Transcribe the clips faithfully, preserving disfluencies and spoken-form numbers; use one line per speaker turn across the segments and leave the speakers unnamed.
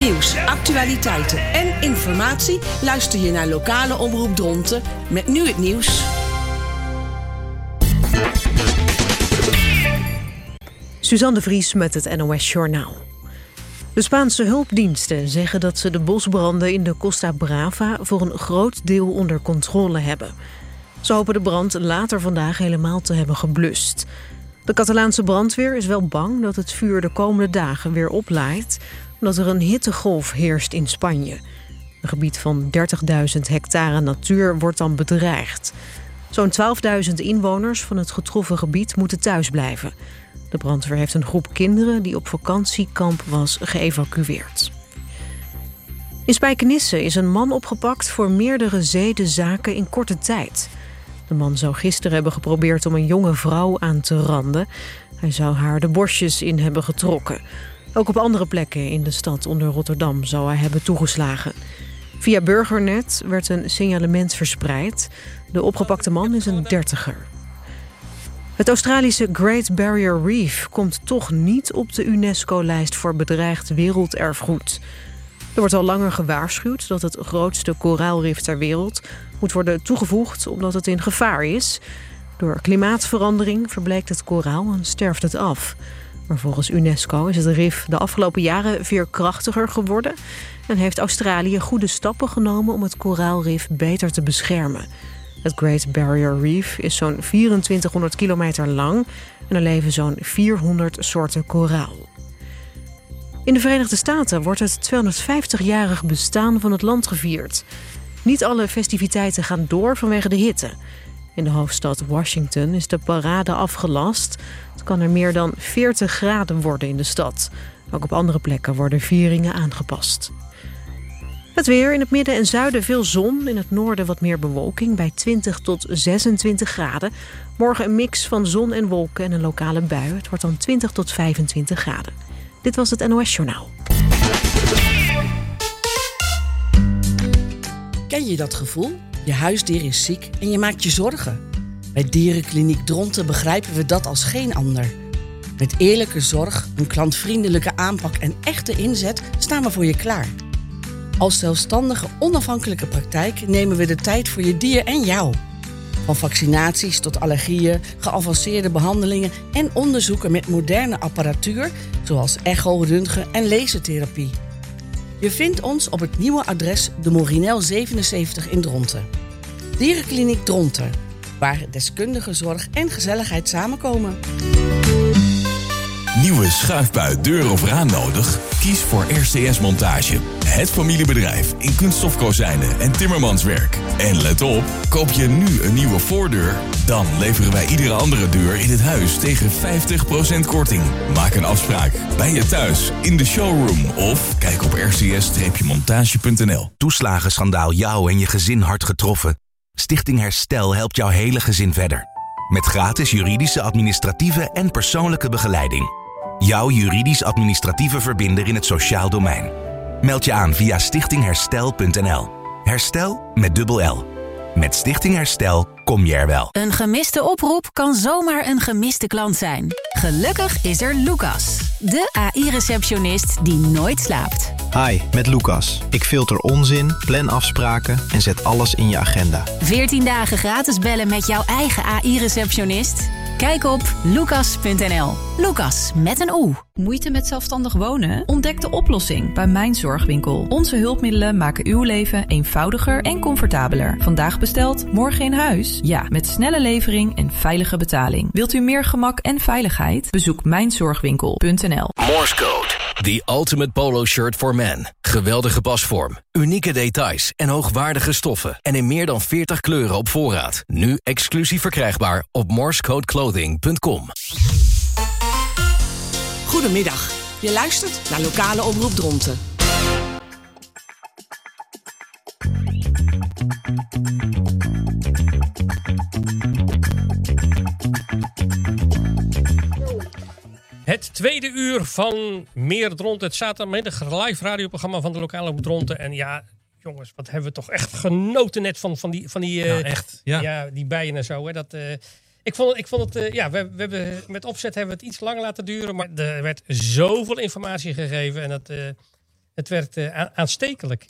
Nieuws, actualiteiten en informatie luister je naar Lokale Omroep Dronten met nu het nieuws.
Suzanne de Vries met het N O S Journaal. De Spaanse hulpdiensten zeggen dat ze de bosbranden in de Costa Brava voor een groot deel onder controle hebben. Ze hopen de brand later vandaag helemaal te hebben geblust. De Catalaanse brandweer is wel bang dat het vuur de komende dagen weer oplaait, omdat er een hittegolf heerst in Spanje. Een gebied van dertigduizend hectare natuur wordt dan bedreigd. Zo'n twaalfduizend inwoners van het getroffen gebied moeten thuisblijven. De brandweer heeft een groep kinderen die op vakantiekamp was geëvacueerd. In Spijkenisse is een man opgepakt voor meerdere zedenzaken in korte tijd. De man zou gisteren hebben geprobeerd om een jonge vrouw aan te randen. Hij zou haar de borstjes in hebben getrokken. Ook op andere plekken in de stad onder Rotterdam zou hij hebben toegeslagen. Via Burgernet werd een signalement verspreid. De opgepakte man is een dertiger. Het Australische Great Barrier Reef komt toch niet op de UNESCO-lijst voor bedreigd werelderfgoed. Er wordt al langer gewaarschuwd dat het grootste koraalrif ter wereld moet worden toegevoegd omdat het in gevaar is. Door klimaatverandering verbleekt het koraal en sterft het af. Maar volgens UNESCO is het rif de afgelopen jaren veerkrachtiger geworden en heeft Australië goede stappen genomen om het koraalrif beter te beschermen. Het Great Barrier Reef is zo'n vierentwintighonderd kilometer lang en er leven zo'n vierhonderd soorten koraal. In de Verenigde Staten wordt het tweehonderdvijftigjarig bestaan van het land gevierd. Niet alle festiviteiten gaan door vanwege de hitte. In de hoofdstad Washington is de parade afgelast. Het kan er meer dan veertig graden worden in de stad. Ook op andere plekken worden vieringen aangepast. Het weer, in het midden en zuiden veel zon. In het noorden wat meer bewolking bij twintig tot zesentwintig graden. Morgen een mix van zon en wolken en een lokale bui. Het wordt dan twintig tot vijfentwintig graden. Dit was het N O S Journaal.
Ken je dat gevoel? Je huisdier is ziek en je maakt je zorgen. Bij Dierenkliniek Dronten begrijpen we dat als geen ander. Met eerlijke zorg, een klantvriendelijke aanpak en echte inzet staan we voor je klaar. Als zelfstandige, onafhankelijke praktijk nemen we de tijd voor je dier en jou. Van vaccinaties tot allergieën, geavanceerde behandelingen en onderzoeken met moderne apparatuur, zoals echo, röntgen en lasertherapie. Je vindt ons op het nieuwe adres de Morinel zevenenzeventig in Dronten. Dierenkliniek Dronten, waar deskundige zorg en gezelligheid samenkomen.
Nieuwe schuifbui, deur of raam nodig? Kies voor R C S Montage. Het familiebedrijf in kunststofkozijnen en timmermanswerk. En let op, koop je nu een nieuwe voordeur, dan leveren wij iedere andere deur in het huis tegen vijftig procent korting. Maak een afspraak bij je thuis, in de showroom of kijk op r c s montage punt n l.
Toeslagenschandaal jou en je gezin hard getroffen? Stichting Herstel helpt jouw hele gezin verder. Met gratis juridische, administratieve en persoonlijke begeleiding. Jouw juridisch-administratieve verbinder in het sociaal domein. Meld je aan via stichting herstel punt n l. Herstel met dubbel L. Met Stichting Herstel kom je er wel.
Een gemiste oproep kan zomaar een gemiste klant zijn. Gelukkig is er Lucas, de A I-receptionist die nooit slaapt.
Hi, met Lucas. Ik filter onzin, plan afspraken en zet alles in je agenda.
veertien dagen gratis bellen met jouw eigen A I-receptionist? Kijk op lucas punt n l. Lucas met een O.
Moeite met zelfstandig wonen? Ontdek de oplossing bij Mijn Zorgwinkel. Onze hulpmiddelen maken uw leven eenvoudiger en comfortabeler. Vandaag besteld, morgen in huis? Ja, met snelle levering en veilige betaling. Wilt u meer gemak en veiligheid? Bezoek mijn zorgwinkel punt n l.
Morse Code. The ultimate polo shirt for men. Geweldige pasvorm, unieke details en hoogwaardige stoffen. En in meer dan veertig kleuren op voorraad. Nu exclusief verkrijgbaar op morsecode clothing punt com.
Goedemiddag. Je luistert naar Lokale Omroep Dronten.
Het tweede uur van Meer Dronten. Het zaterdagmiddag live radioprogramma van de Lokale Omroep Dronten. En ja, jongens, wat hebben we toch echt genoten net van, van die, van die, uh,
nou, echt, ja.
Ja, die bijen en zo. Hè. Dat, uh, ik vond, ik vond het, uh, ja, we, we hebben, met opzet hebben we het iets langer laten duren. Maar er werd zoveel informatie gegeven. En dat, uh, Het werd uh, a- aanstekelijk.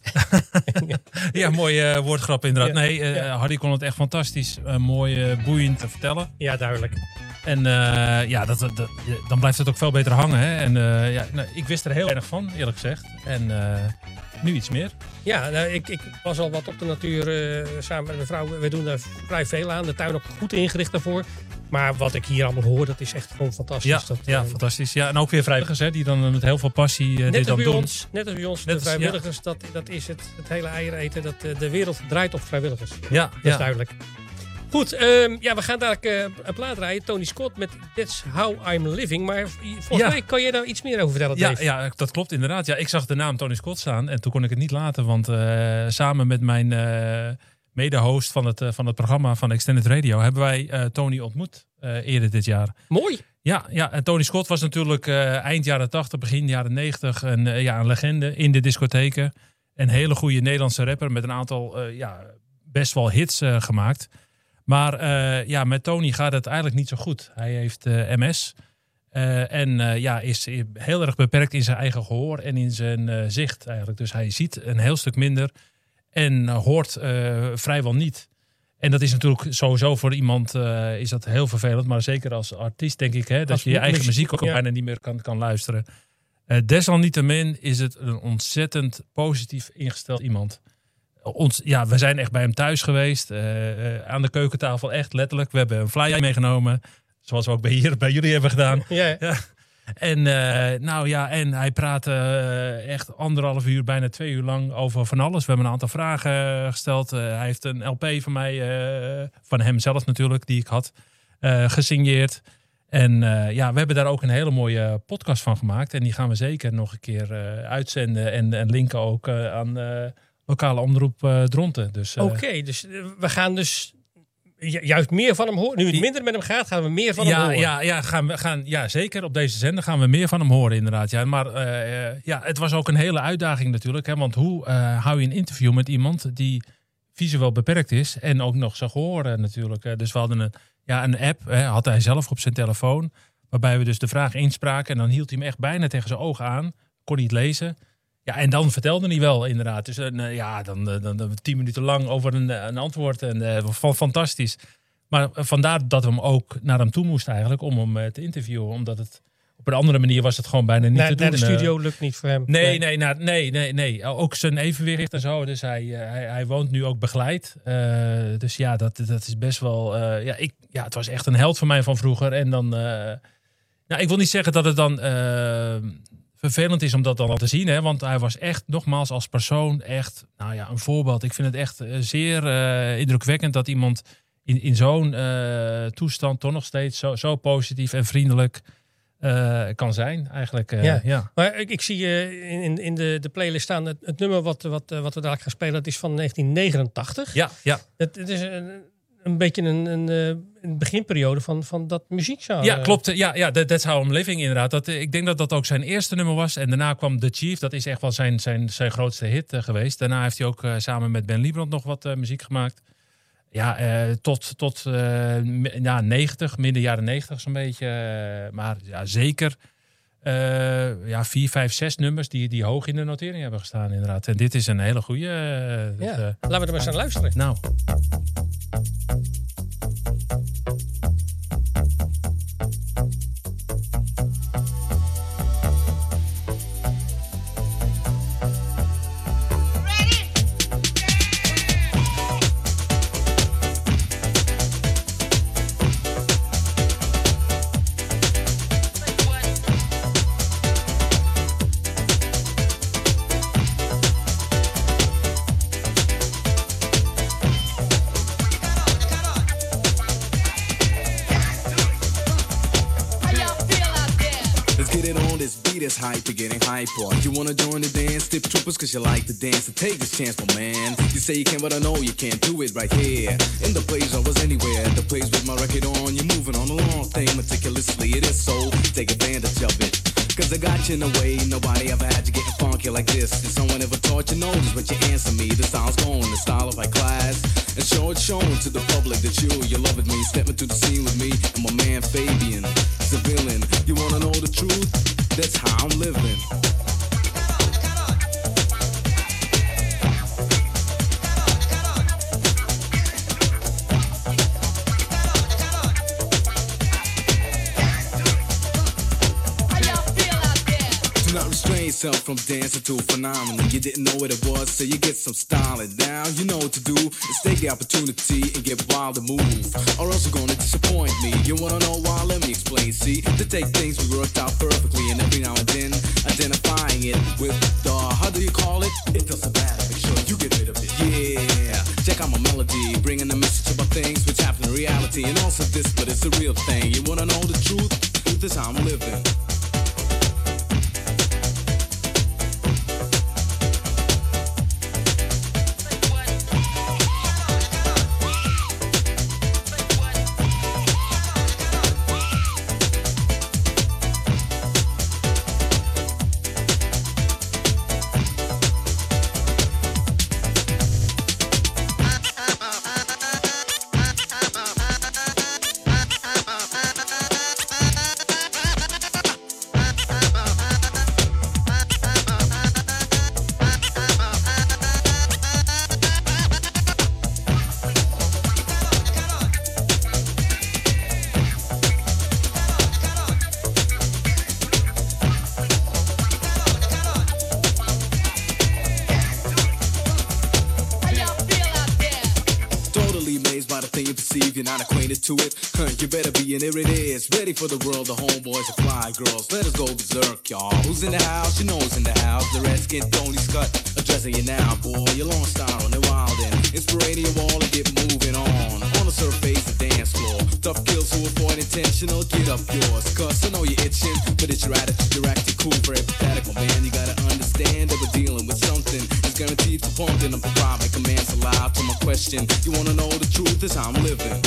Ja, mooie uh, woordgrap inderdaad.
Ja,
Nee, uh,
ja.
Hardy kon het echt fantastisch, uh, mooi, uh, boeiend te vertellen.
Ja, duidelijk.
En uh, ja, dat, dat, dat, dan blijft het ook veel beter hangen. Hè? En uh, ja, nou, ik wist er heel erg van, eerlijk gezegd. En uh, nu iets meer.
Ja, nou, ik, ik was al wat op de natuur uh, samen met mijn vrouw. We doen daar vrij veel aan. De tuin ook goed ingericht daarvoor. Maar wat ik hier allemaal hoor, dat is echt gewoon fantastisch.
Ja,
dat,
ja
uh,
fantastisch. Ja, en ook weer vrijwilligers hè, die dan met heel veel passie uh,
net
dit
als
dan
bij
doen.
ons, net als bij ons,
Net
de
als-
vrijwilligers, ja. dat, dat is het, het hele eieren eten. Dat, uh, de wereld draait op vrijwilligers.
Ja,
Dat
ja.
is duidelijk. Goed, um, ja, we gaan dadelijk uh, een plaat draaien. Tony Scott met That's How I'm Living. Maar volgens
Ja.
mij kan je daar iets meer over vertellen,
Ja,
Dave.
ja, dat klopt inderdaad. Ja, ik zag de naam Tony Scott staan en toen kon ik het niet laten. Want uh, samen met mijn uh, mede-host van het, uh, van het programma van Extended Radio hebben wij uh, Tony ontmoet uh, eerder dit jaar.
Mooi.
Ja, ja, en Tony Scott was natuurlijk uh, eind jaren tachtig, begin jaren negentig een, uh, ja, een legende in de discotheken. Een hele goede Nederlandse rapper met een aantal uh, ja, best wel hits uh, gemaakt. Maar uh, ja, met Tony gaat het eigenlijk niet zo goed. Hij heeft uh, M S uh, en uh, ja, is heel erg beperkt in zijn eigen gehoor en in zijn uh, zicht eigenlijk. Dus hij ziet een heel stuk minder en uh, hoort uh, vrijwel niet. En dat is natuurlijk sowieso voor iemand uh, is dat heel vervelend. Maar zeker als artiest denk ik hè, dat
Als
je je eigen
muziek,
muziek ook
ja.
bijna niet meer kan, kan luisteren. Uh, desalniettemin is het een ontzettend positief ingesteld iemand. Ons, ja, we zijn echt bij hem thuis geweest. Uh, uh, aan de keukentafel, echt letterlijk. We hebben een flyer meegenomen. Zoals we ook bij, hier, bij jullie hebben gedaan.
Ja.
Ja. En, uh, nou ja, en hij praatte uh, echt anderhalf uur, bijna twee uur lang over van alles. We hebben een aantal vragen gesteld. Uh, hij heeft een L P van mij, uh, van hem zelf natuurlijk, die ik had uh, gesigneerd. En uh, ja, we hebben daar ook een hele mooie podcast van gemaakt. En die gaan we zeker nog een keer uh, uitzenden. En, en linken ook uh, aan uh, lokale omroep uh, Dronten. Dus, uh,
Oké, okay, dus uh, we gaan dus ju- juist meer van hem horen. Nu het minder met hem gaat, gaan we meer van
ja,
hem horen.
Ja, ja, gaan we, gaan, ja, zeker op deze zender gaan we meer van hem horen inderdaad. Ja, maar uh, ja, het was ook een hele uitdaging natuurlijk. Hè, want hoe uh, hou je een interview met iemand die visueel beperkt is en ook nog zijn gehoor uh, natuurlijk. Uh, dus we hadden een, ja, een app, hè, had hij zelf op zijn telefoon, waarbij we dus de vraag inspraken en dan hield hij hem echt bijna tegen zijn ogen aan. Kon hij het lezen. Ja, en dan vertelde hij wel inderdaad. Dus uh, ja, dan, dan, dan tien minuten lang over een, een antwoord. En uh, van fantastisch. Maar uh, vandaar dat we hem ook naar hem toe moesten eigenlijk om hem uh, te interviewen. Omdat het op een andere manier was het gewoon bijna niet
naar,
te doen.
Naar de studio uh, lukt niet voor hem.
Nee, nee, nee, nee, nee, nee. Ook zijn evenwicht en zo. Dus hij, uh, hij, hij woont nu ook begeleid. Uh, dus ja, dat, dat is best wel... Uh, ja, ik, ja, het was echt een held van mij van vroeger. En dan... Uh, nou, ik wil niet zeggen dat het dan... Uh, vervelend is om dat dan te zien, hè? Want hij was echt, nogmaals, als persoon echt, nou ja, een voorbeeld. Ik vind het echt uh, zeer uh, indrukwekkend dat iemand in, in zo'n uh, toestand toch nog steeds zo, zo positief en vriendelijk uh, kan zijn, eigenlijk. Uh,
ja.
ja.
Maar ik, ik zie uh, in, in de, de playlist staan het, het nummer wat, wat, wat we dadelijk gaan spelen, dat is van negentien negenentachtig.
Ja, ja.
Het, het is een, een beetje een, een, een beginperiode van, van dat muziekgenre.
Ja, klopt. Ja, ja, That's How I'm Living inderdaad. Dat, ik denk dat dat ook zijn eerste nummer was. En daarna kwam The Chief. Dat is echt wel zijn, zijn, zijn grootste hit uh, geweest. Daarna heeft hij ook uh, samen met Ben Liebrand nog wat uh, muziek gemaakt. Ja, uh, tot, tot uh, ja, negentig, midden jaren negentig zo'n beetje. Uh, maar ja, zeker uh, ja, vier, vijf, zes nummers die, die hoog in de notering hebben gestaan inderdaad. En dit is een hele goede. Uh,
ja.
uh,
Laten we er maar eens aan luisteren.
Nou.
Hype, getting hyper. You wanna join the dance? Tip troopers cause you like to dance. So take this chance, my man. You say you can, but I know you can't do it right here. In the place I was anywhere. The place with my record on. You're moving on a long thing meticulously. It is so. Take advantage of it. Cause I got you in a way. Nobody ever had you getting funky like this. If someone ever taught you notice what you answer me. The style's going, the style of my class. And show it showing to the public that you, you love it me. Stepping to the scene with me. And my man Fabian, civilian. You wanna know the truth? That's how I'm living. yourself from dancing to a phenomenon. You didn't know what it was, so you get some style. And now you know what to do is take the opportunity and get wild and move, or else you're gonna disappoint me. You wanna know why? Let me explain. See, to take things we worked out perfectly, and every now and then identifying it with the, how do you call it? It doesn't matter, make sure you get rid of it. Yeah, check out my melody, bringing a message about things which happen in reality, and also this, but it's a real thing. You wanna know the truth? Truth is how I'm living. You're not acquainted to it, huh, you better be, and here it is. Ready for the world, the homeboys are fly girls. Let us go berserk, y'all. Who's in the house? You know who's in the house. The Redskin, Tony Scott, addressing you now, boy. You're long star on the wild end. Inspirating you all and get moving on. On the surface, the dance floor. Tough kills who avoid intentional, get up yours. Cause I know you're itching, but it's your attitude, you're acting cool, very pathetic, my man. You gotta understand that we're dealing with something that's guaranteed for pumping up the pride. My commands aloud to my question. You wanna know the truth is how I'm living.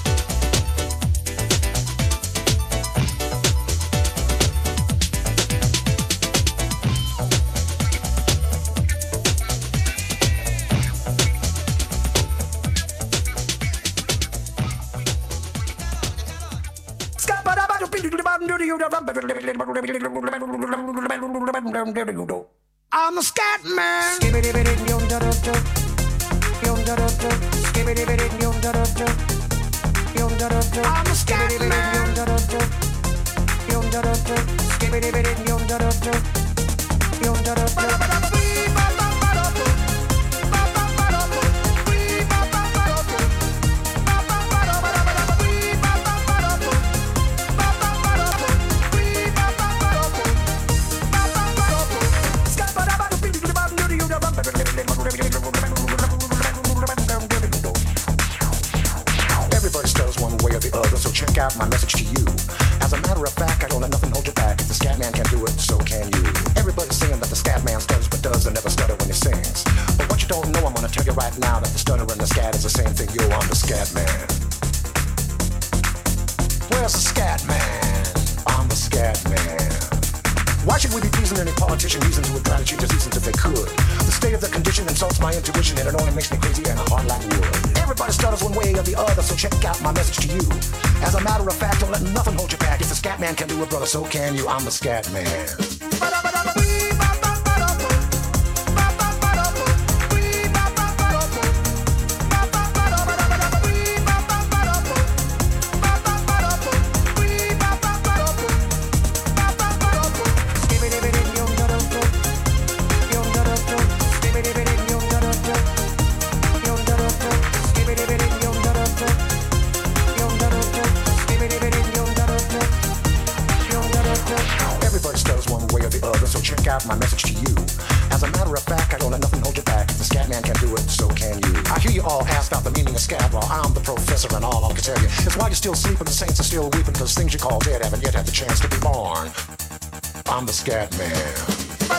I'm a scat man. I'm a scat man. Everybody stutters one way or the other, so check out my message to you. As a matter of fact, I don't let nothing hold you back. If the scat man can do it, so can you. Everybody's saying that the scat man stutters but does and never stutter when he sings. But what you don't know, I'm gonna tell you right now that the stutter and the scat is the same thing. Yo, I'm the scat man. Where's the scat man? I'm the scat man. Why should we be pleasing any politician reasons who would try to change the seasons if they could? The state of the condition insults my intuition and it only makes me crazy and hard like wood. Everybody stutters one way or the other, so check out my message to you. As a matter of fact, don't let nothing hold you back. If the scat man can do it, brother, so can you. I'm the scat man. My message to you. As a matter of fact, I don't let nothing hold you back. If the scat man can do it, so can you. I hear you all ask about the meaning of scat. Well, I'm the professor and all I can tell you is why you're still sleeping, the saints are still weeping, because things you call dead haven't yet had the chance to be born. I'm the scat man.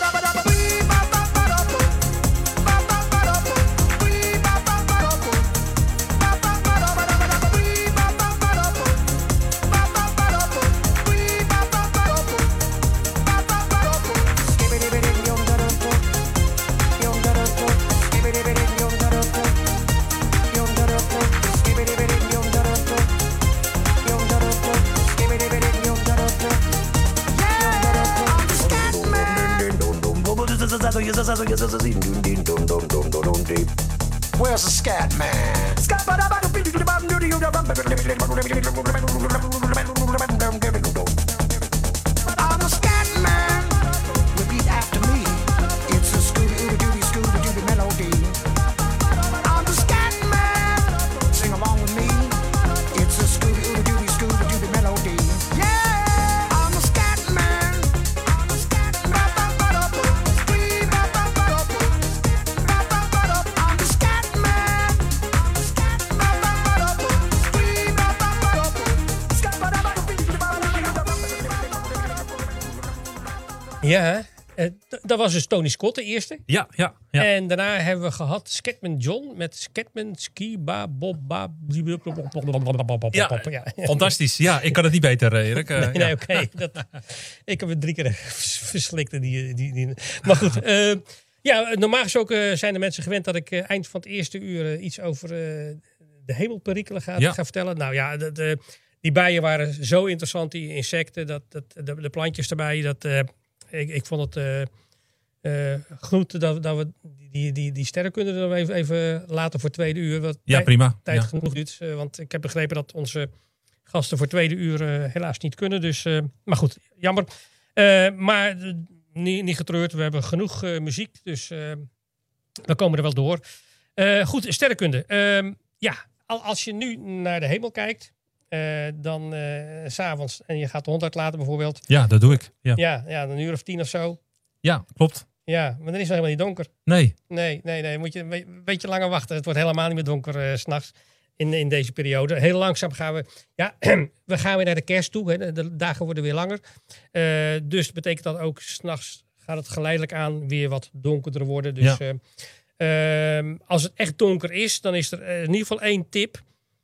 Where's the scat man? I'm the scat man. Repeat after me.
Ja, uh, d- dat was dus Tony Scott, de eerste.
Ja, ja, ja.
En daarna hebben we gehad Scatman John met Scatman Ski Ba Bob Ba.
Ja, fantastisch. Ja, ik kan het niet beter, Erik. Uh,
nee, nee
ja.
oké. Okay. Ik heb het drie keer verslikt. Die, die, die. Maar goed, uh, ja, normaal gesproken uh, zijn de mensen gewend dat ik uh, eind van het eerste uur uh, iets over uh, de hemelperikelen ga, ja. ga vertellen. Nou ja, de, de, die bijen waren zo interessant, die insecten, dat, dat, de, de plantjes erbij. Dat, uh, ik, ik vond het uh, uh, goed dat, dat we die, die, die sterrenkunde er even, even laten voor het tweede uur. Wat
ja,
tijd,
prima.
Tijd
ja.
genoeg duurt. Uh, want ik heb begrepen dat onze gasten voor het tweede uur uh, helaas niet kunnen. Dus, uh, maar goed, jammer. Uh, maar uh, niet, niet getreurd, we hebben genoeg uh, muziek. Dus uh, we komen er wel door. Uh, goed, sterrenkunde. Uh, ja, als je nu naar de hemel kijkt, uh, dan uh, 's avonds en je gaat de hond uitlaten bijvoorbeeld.
Ja, dat doe ik. Ja,
ja, ja een uur of tien of zo.
Ja, klopt.
Ja, maar dan is het helemaal niet donker.
Nee.
Nee, nee, nee. Moet je een beetje langer wachten. Het wordt helemaal niet meer donker uh, 's nachts in, in deze periode. Heel langzaam gaan we... Ja, we gaan weer naar de kerst toe. Hè. De, de dagen worden weer langer. Uh, dus betekent dat ook 's nachts gaat het geleidelijk aan weer wat donkerder worden. Dus... Ja. Uh, Uh, als het echt donker is, dan is er uh, in ieder geval één tip.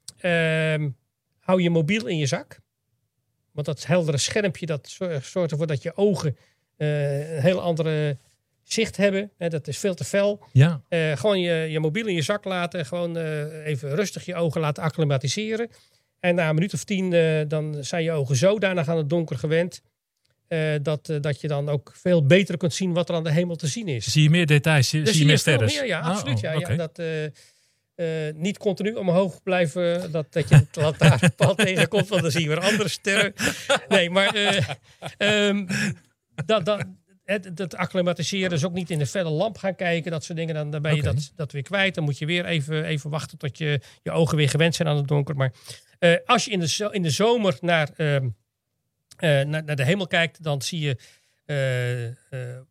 Uh, hou je mobiel in je zak. Want dat heldere schermpje dat zorgt ervoor dat je ogen uh, een heel andere zicht hebben. Uh, dat is veel te fel.
Ja.
Uh, gewoon je, je mobiel in je zak laten. Gewoon uh, even rustig je ogen laten acclimatiseren. En na een minuut of tien uh, dan zijn je ogen zodanig aan het donker gewend. Uh, dat, uh, dat je dan ook veel beter kunt zien wat er aan de hemel te zien is.
Zie je meer details? Zie,
dus
zie je meer sterren?
Meer, ja, absoluut.
Oh,
ja,
okay.
ja, dat uh, uh, niet continu omhoog blijven. Dat, dat je het lantaarnpaal tegenkomt, want dan zie je weer andere sterren. Nee, maar uh, um, dat, dat, het, het acclimatiseren is ook niet in de felle lamp gaan kijken. Dat soort dingen. Dan, dan ben je okay. dat, dat weer kwijt. Dan moet je weer even, even wachten tot je, je ogen weer gewend zijn aan het donker. Maar uh, als je in de, in de zomer naar... Uh, Uh, naar, naar de hemel kijkt, dan zie je uh, uh,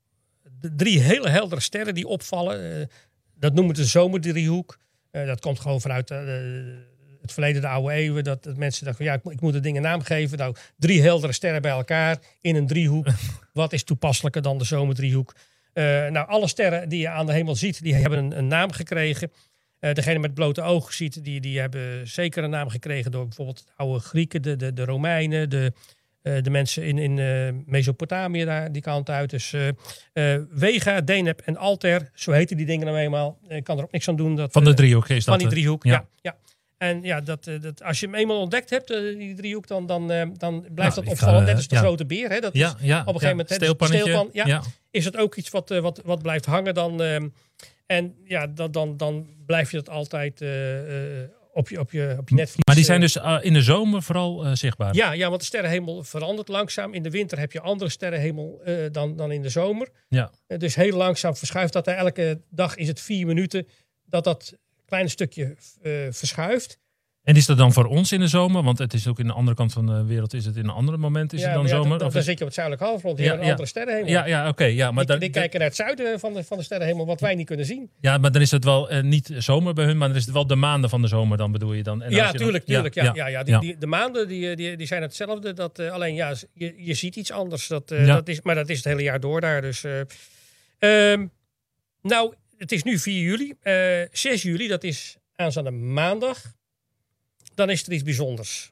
de drie hele heldere sterren die opvallen. Uh, dat noemen we de zomerdriehoek. Uh, dat komt gewoon vanuit uh, het verleden, de oude eeuwen. Dat, dat mensen dachten, ja, ik, ik moet de dingen naam geven. Nou, drie heldere sterren bij elkaar in een driehoek. Wat is toepasselijker dan de zomerdriehoek? Uh, nou, alle sterren die je aan de hemel ziet, die hebben een, een naam gekregen. Uh, degene met blote ogen ziet, die, die hebben zeker een naam gekregen door bijvoorbeeld de oude Grieken, de, de, de Romeinen, de... Uh, de mensen in, in uh, Mesopotamië, daar, die kant uit. Dus uh, uh, Vega, Deneb en Altair, zo heten die dingen nou eenmaal. Ik uh, kan er ook niks aan doen. Dat,
van de
uh,
driehoek is dat?
Van die driehoek, ja.
ja.
ja. En ja, dat, uh, dat, als je hem eenmaal ontdekt hebt, uh, die driehoek, dan, dan, uh, dan blijft nou, dat opvallen. Net als de ja. grote beer. Hè? Dat
ja,
is
ja,
op een gegeven
ja.
moment...
Steelpannetje.
Steelpan, ja,
ja.
Is het ook iets wat, uh, wat, wat blijft hangen dan... Uh, en ja, dat, dan, dan blijf je dat altijd... Uh, uh, Op je, op, je, op je netvlies.
Maar die zijn dus uh, in de zomer vooral uh, zichtbaar?
Ja, ja, want de sterrenhemel verandert langzaam. In de winter heb je andere sterrenhemel uh, dan, dan in de zomer.
Ja.
Uh, dus heel langzaam verschuift dat. Elke dag is het vier minuten dat dat kleine stukje uh, verschuift.
En is dat dan voor ons in de zomer? Want het is ook in de andere kant van de wereld, is het in een andere moment is
ja,
het dan
ja,
zomer?
Dan,
of
dan
is...
zit je op het zuidelijk halfrond. Die
ja,
hebben een
ja.
andere sterrenhemel.
Ja, ja oké. Okay, ja, maar
die,
dan,
die kijken naar het zuiden van de, van de sterrenhemel, wat wij niet kunnen zien.
Ja, maar dan is het wel uh, niet zomer bij hun, maar dan is het wel de maanden van de zomer dan, bedoel je dan? En
ja, tuurlijk.
Dan,
tuurlijk ja, ja, ja, ja. Die,
ja.
Die, de maanden die, die, die zijn hetzelfde. Dat, uh, alleen ja, je, je ziet iets anders. Dat, uh,
ja.
dat is, maar dat is het hele jaar door daar. Dus, uh, um, nou, het is nu vier juli. Uh, zes juli, dat is aanstaande maandag. Dan is er iets bijzonders.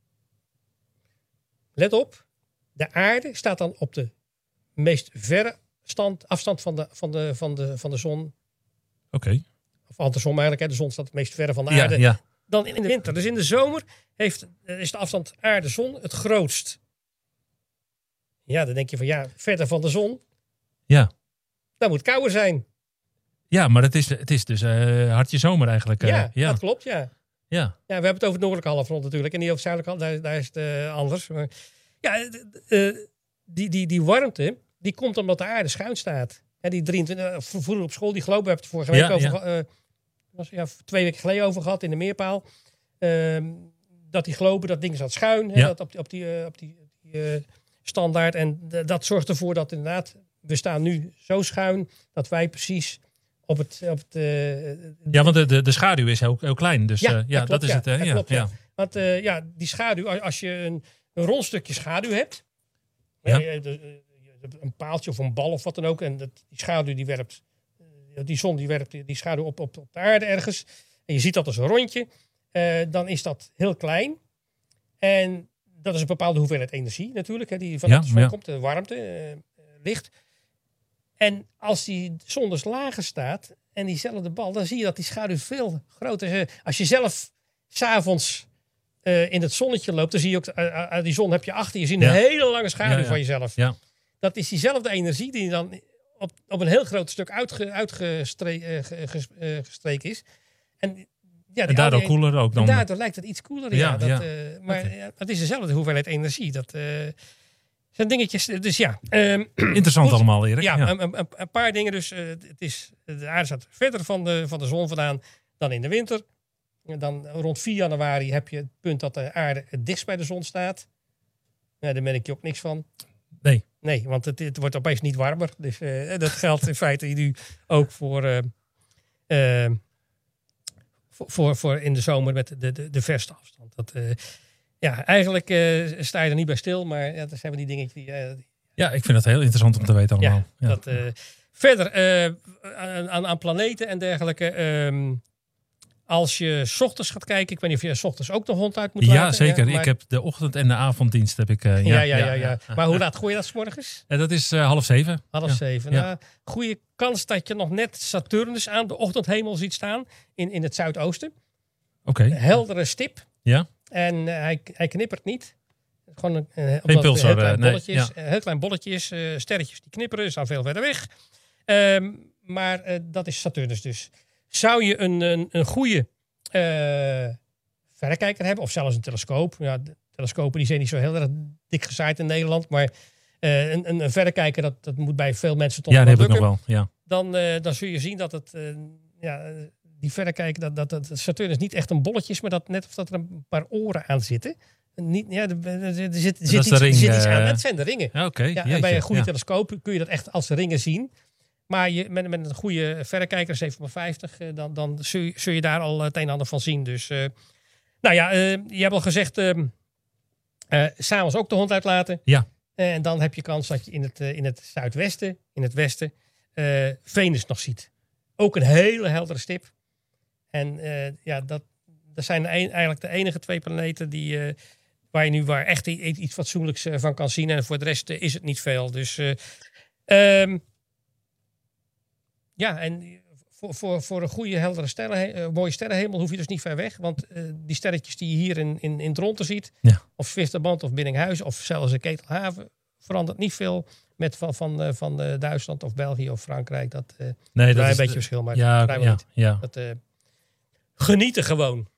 Let op, de aarde staat dan op de meest verre stand, afstand van de, van de, van de, van de zon.
Oké. Okay.
Of andersom eigenlijk, hè, de zon staat het meest verre van de
ja,
aarde.
Ja.
Dan in de winter. Dus in de zomer heeft, is de afstand aarde-zon het grootst. Ja, dan denk je van ja, verder van de zon.
Ja.
Dat moet kouder zijn.
Ja, maar het is, het is dus uh, hartje zomer eigenlijk. Uh,
ja,
ja,
dat klopt, ja.
Ja.
Ja, we hebben het over het noordelijke halfrond natuurlijk. En niet over het zuidelijke halfrond, daar, daar is het uh, anders. Maar, ja, uh, die, die, die warmte, die komt omdat de aarde schuin staat. Ja, die drieëntwintig, uh, vroeger op school, die globe, we hebben het vorige week ja, over, ja. Uh, was, ja, twee weken geleden over gehad in de meerpaal. Uh, dat die globe, dat ding zat schuin. Hè,
ja.
dat op die, op die, uh, op die, die uh, standaard. En d- dat zorgt ervoor dat inderdaad, we staan nu zo schuin dat wij precies... Op het, op het, uh,
ja, want de, de, de schaduw is heel, heel klein. Dus
ja,
uh, ja,
dat, klopt,
dat is
ja,
het. Uh,
dat
ja,
klopt, ja.
ja.
Want uh, ja, die schaduw, als je een, een rond stukje schaduw hebt.
Ja.
Uh, de, de een paaltje of een bal of wat dan ook. En dat, die schaduw die werpt, uh, die zon die werpt die schaduw op, op, op de aarde ergens. En je ziet dat als een rondje. Uh, dan is dat heel klein. En dat is een bepaalde hoeveelheid energie natuurlijk. Hè, die van
ja,
de zon
ja.
komt, de warmte, uh, licht. En als die zon dus lager staat en diezelfde bal, dan zie je dat die schaduw veel groter is. Als je zelf 's avonds uh, in het zonnetje loopt, dan zie je ook, uh, uh, die zon heb je achter je, ziet een
ja.
hele lange schaduw
ja, ja.
van jezelf.
Ja.
Dat is diezelfde energie die dan op, op een heel groot stuk uitge, uitgestreken uh, ges, uh, gestreken is. En, ja,
en daardoor die, koeler ook dan.
En daardoor lijkt het iets koeler. Ja,
ja,
dat,
ja.
Uh, maar
okay.
ja, het is dezelfde hoeveelheid energie. Dat uh, zijn dingetjes. Dus ja. Um,
Interessant
goed.
allemaal, Erik.
Ja,
ja.
Een, een, een paar dingen. Dus uh, het is, de aarde staat verder van de, van de zon vandaan dan in de winter. En dan rond vier januari heb je het punt dat de aarde het dichtst bij de zon staat. Nou, daar merk je ook niks van.
Nee.
Nee, want het, het wordt opeens niet warmer. Dus uh, dat geldt in feite nu ook voor, uh, uh, voor, voor, voor in de zomer met de, de, de verste afstand. Dat, uh, ja, eigenlijk uh, sta je er niet bij stil, maar ja, dat zijn we die dingetjes die... Uh, die
ja, ik vind het heel interessant om te weten allemaal.
Ja, ja. Dat, uh, verder, uh, aan, aan planeten en dergelijke... Um, als je 's ochtends gaat kijken, ik weet niet of je 's ochtends ook de hond uit moet
ja,
laten.
Zeker.
Ja, maar...
Ik heb de ochtend- en de avonddienst. Heb ik, uh,
ja,
ja,
ja, ja, ja, ja. Maar hoe laat gooi je dat 's morgens?
En dat is uh, half zeven.
Half
ja.
zeven.
Ja.
Nou, goede kans dat je nog net Saturnus aan de ochtendhemel ziet staan in, in het zuidoosten.
Oké.
Okay. Heldere stip.
Ja.
En uh, hij, hij knippert niet. Gewoon een, uh,
Geen pulsar,
heel klein
nee,
bolletje is.
ja.
Uh, heel klein bolletje is. Uh, sterretjes die knipperen, staan veel verder weg. Um, maar uh, dat is Saturnus dus. Zou je een, een, een goede uh, verrekijker hebben, of zelfs een telescoop. Ja, de telescopen die zijn niet zo heel erg dik gezaaid in Nederland, maar uh, een, een, een verrekijker, dat, dat moet bij veel mensen toch
ja,
wel
lukken.
lukken.
Nog wel, ja.
Dan, uh, dan zul je zien dat het, uh, ja, die verrekijker, dat, dat, dat Saturnus niet echt een bolletje is, maar dat net of dat er een paar oren aan zitten. Niet, ja, er, er zit, er zit, iets,
ring,
zit iets aan.
Uh,
Het zijn de ringen.
Ja, okay,
ja, en bij een goede
ja.
telescoop kun je dat echt als ringen zien. Maar je, met, met een goede verrekijker, zeven komma vijftig, dan, dan zul, je, zul je daar al het een en ander van zien. Dus, uh, nou ja, uh, je hebt al gezegd, uh, uh, 's avonds ook de hond uitlaten.
Ja.
Uh, en dan heb je kans dat je in het, uh, in het zuidwesten, in het westen, uh, Venus nog ziet. Ook een hele heldere stip. En uh, ja, dat, dat zijn een, eigenlijk de enige twee planeten die... Uh, waar je nu waar echt iets fatsoenlijks van kan zien. En voor de rest is het niet veel. Dus uh, um, ja, en voor, voor, voor een goede, heldere sterren, uh, mooie sterrenhemel hoef je dus niet ver weg. Want uh, die sterretjes die je hier in, in, in Dronten ziet,
ja.
of Zwifterband of Biddinghuizen, of zelfs in Ketelhaven, verandert niet veel met van, van, uh, van uh, Duitsland of België of Frankrijk. Dat uh,
nee, dat
is een beetje
de,
verschil, maar
ja,
dat
ja,
niet.
Ja.
Dat, uh, genieten gewoon.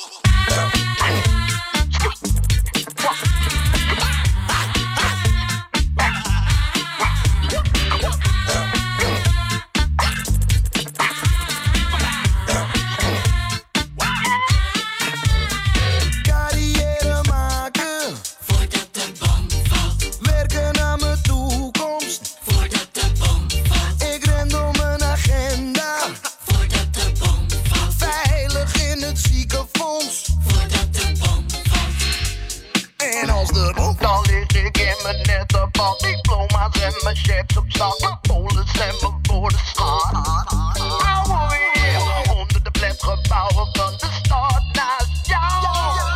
Diploma's en mijn checks op zak, mijn polen en mijn woorden schaar. Oude weer, onder de flatgebouwen van de stad naast jou.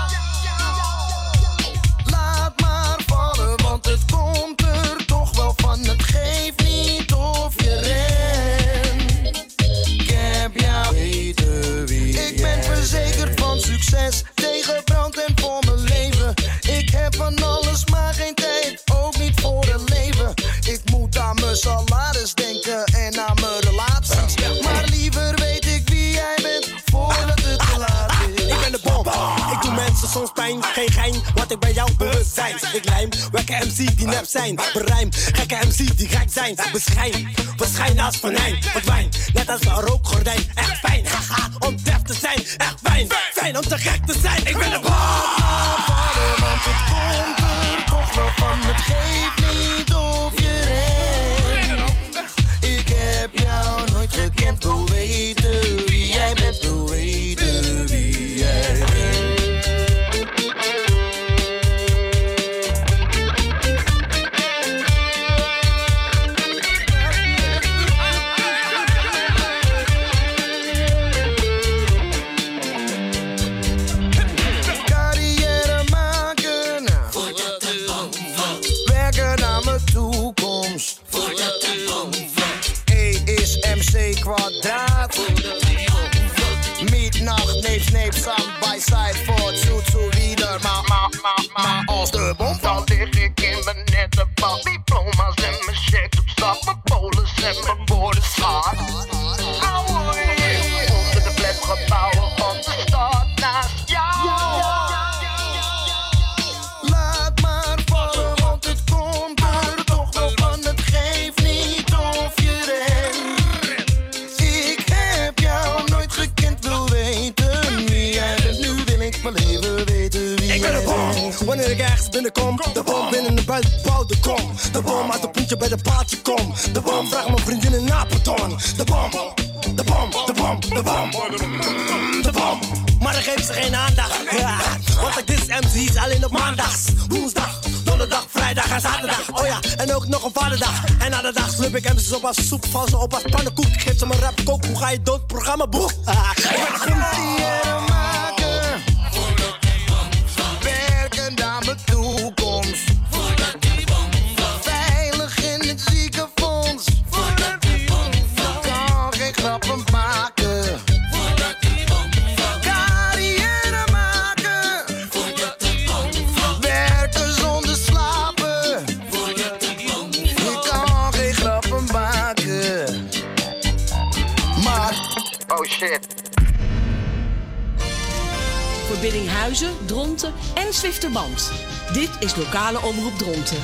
Laat maar vallen, want het komt er toch wel van. Het geeft niet of je rent. Ik heb jou weten wie ik ben verzekerd van succes, tegen brand en voor mijn leven. Ik heb van alles, maar geen tijd, ook niet voor een leven. Ik moet aan mijn salaris denken en aan mijn relaties. Maar liever weet ik wie jij bent, voordat het te laat is.
Ik ben de bom, ik doe mensen soms pijn. Geen gein, wat ik bij jou bewust zijn. Ik lijm, welke M C die nep zijn. Berijm, gekke M C die gek zijn. Beschijn, beschijn als venijn. Verdwijn, net als een rookgordijn. Echt fijn, haha, om def te zijn. Echt fijn, fijn om te gek te zijn. Ik ben de bom.
Want het komt er toch wel van. Het geeft niet of je rent. Ik heb jou nooit gekend. Wil weten wie jij bent. Wil weten wie jij bent. nacht, neef, neef, side by side voor two two wheeler. Maar, maar, maar, maar als de bom valt, lig ik in mijn nette bal. Diploma's en mijn checks op stap, mijn polis en mijn woorden schaar. Onder de flatgebouwen op de stad naast jou. Laat maar vallen, want het komt er toch wel van. Het geeft niet of je rent. Ik heb jou nooit gekend, wil weten wie jij bent. Nu wil ik mijn leven weten wie ik ben een bom. Wanneer ik ergens binnenkom, de bom binnen de buitenbouwde kom. De bom uit de puntje bij de paardje kom. De bom vraagt mijn vriendin in Apeldoorn. De bom, de bom, de bom, de bom, de bom. Maar dan geeft ze geen aandacht, ja. Want ik dis M C's alleen op maandags, woensdag, donderdag, vrijdag en zaterdag. Oh ja, en ook nog een vaderdag. En na de dag slip ik M C's op als soep, val ze op als pannenkoek. Ik geef ze mijn rap kook, hoe ga je dood, programma boek. Ik ben een carrière maken, werken aan mijn toekomst. Veilig in het ziekenfonds, kan geen grappen maken. Carrière maken, werken zonder slapen. Ik kan geen grappen maken. Maar, oh shit.
Voor Biddinghuizen, Dronten en Zwifterband. Dit is lokale omroep Dronten.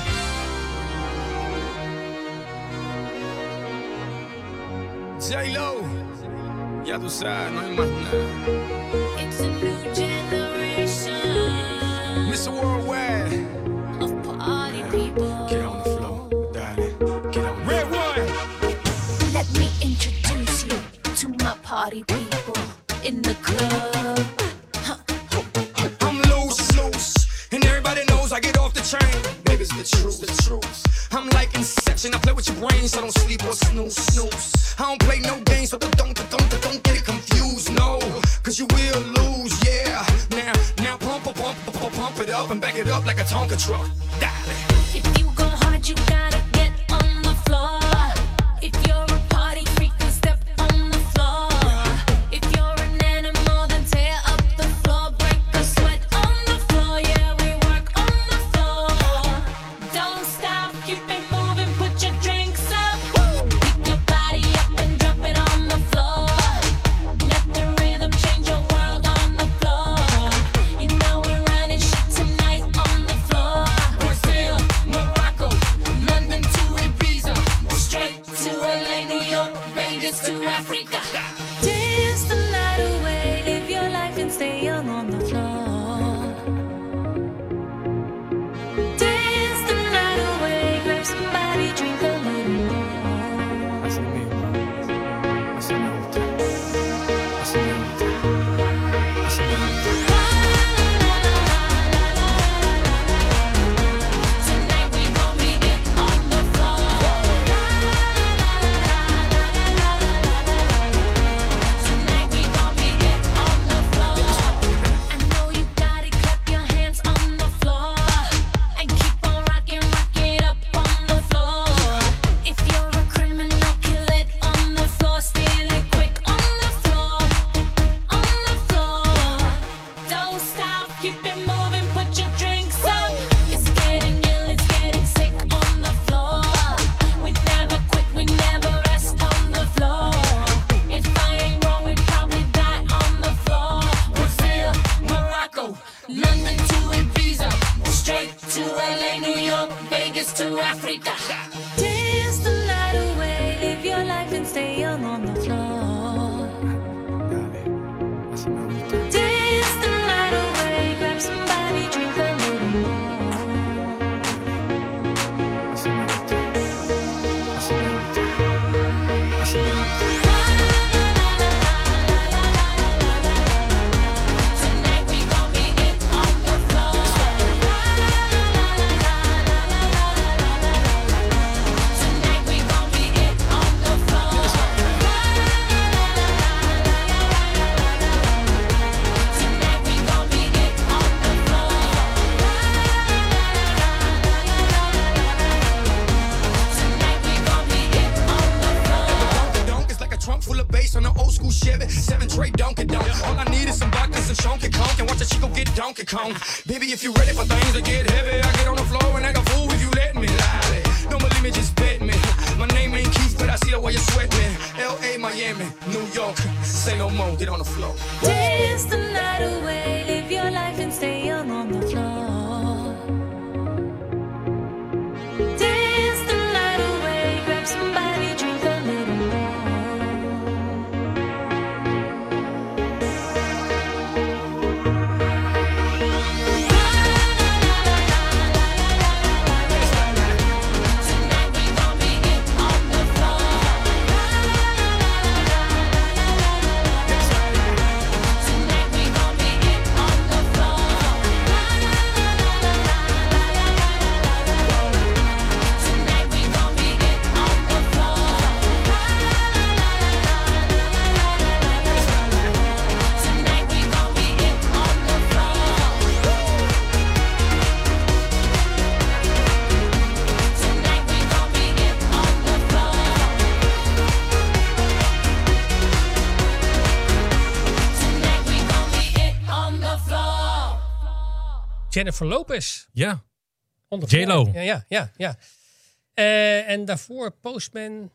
J-Lo, ya tú sabes, no hay más nada. It's a new generation. mister Worldwide. Of party people. Get on the floor, darling. Get on. Red one.
Let me introduce you to my party people in the club.
I'm loose, loose, and everybody knows I get off the train. Maybe it's the truth, the truth. I'm like Inception, I play with your brain, so don't sleep or snooze, snooze. I don't play no games, so don't, don't, don't, don't get it confused, no. Cause you will lose, yeah. Now, now pump, pump, pump, pump, pump it up and back it up like a Tonka truck. Darling.
If you go hard, you gotta get on the floor. If you're a party freak, then step on the floor. If you're an animal, then tear up the floor. Break the sweat on the floor, yeah, we work on the floor. Don't stop, keep it moving, put your drinks up. Pick your body up and drop it on the floor. Let the rhythm change your world on the floor. You know we're running shit tonight on the floor. Brazil, Morocco, London to Ibiza, straight to L A, New York, Vegas to Africa. Dance the night away, live your life and stay young on the floor. Dance the night away, grab somebody, drink a little more.
Así mismo, así me gusta, así me gusta, así me gusta.
Tonight we gon' be it on the floor. Tonight we gon' be it on the floor. I know you got it, clap your hands on the floor. And keep on rocking, rock it up on the floor. If you're a criminal, kill it on the floor. Steal it quick on the floor. On the floor. Don't stop, keep it moving, put your drinks up. It's getting ill, it's getting sick on the floor. We never quit, we never rest on the floor. If I ain't wrong, we probably die on the floor. Brazil, Morocco, London to Ibiza, straight to L A, New York, Vegas to Africa. Dance the night away, live your life and stay young on the floor. Dance the night away, grab somebody, drink a little more.
Así me gusta, así me gusta, así me gusta.
Tonight we gon' be it on the floor.
old school Chevy, seven tray Donkey Donk. All I need is some vodka, some chunky conk, and watch a chico get Donkey Kong. Baby, if you ready for things to get heavy, I get on the floor and act a fool if you let me. Lolly, don't believe me, just bet me. My name ain't Keith, but I see the way you sweat me. L A, Miami, New York, say no more, get on the floor.
Dance the night away, live your life and stay young on the floor. Dance the night away, grab somebody, drink a little more.
Jennifer Lopez.
Ja.
J-Lo. Ja, ja, ja. ja. Uh, en daarvoor Postman.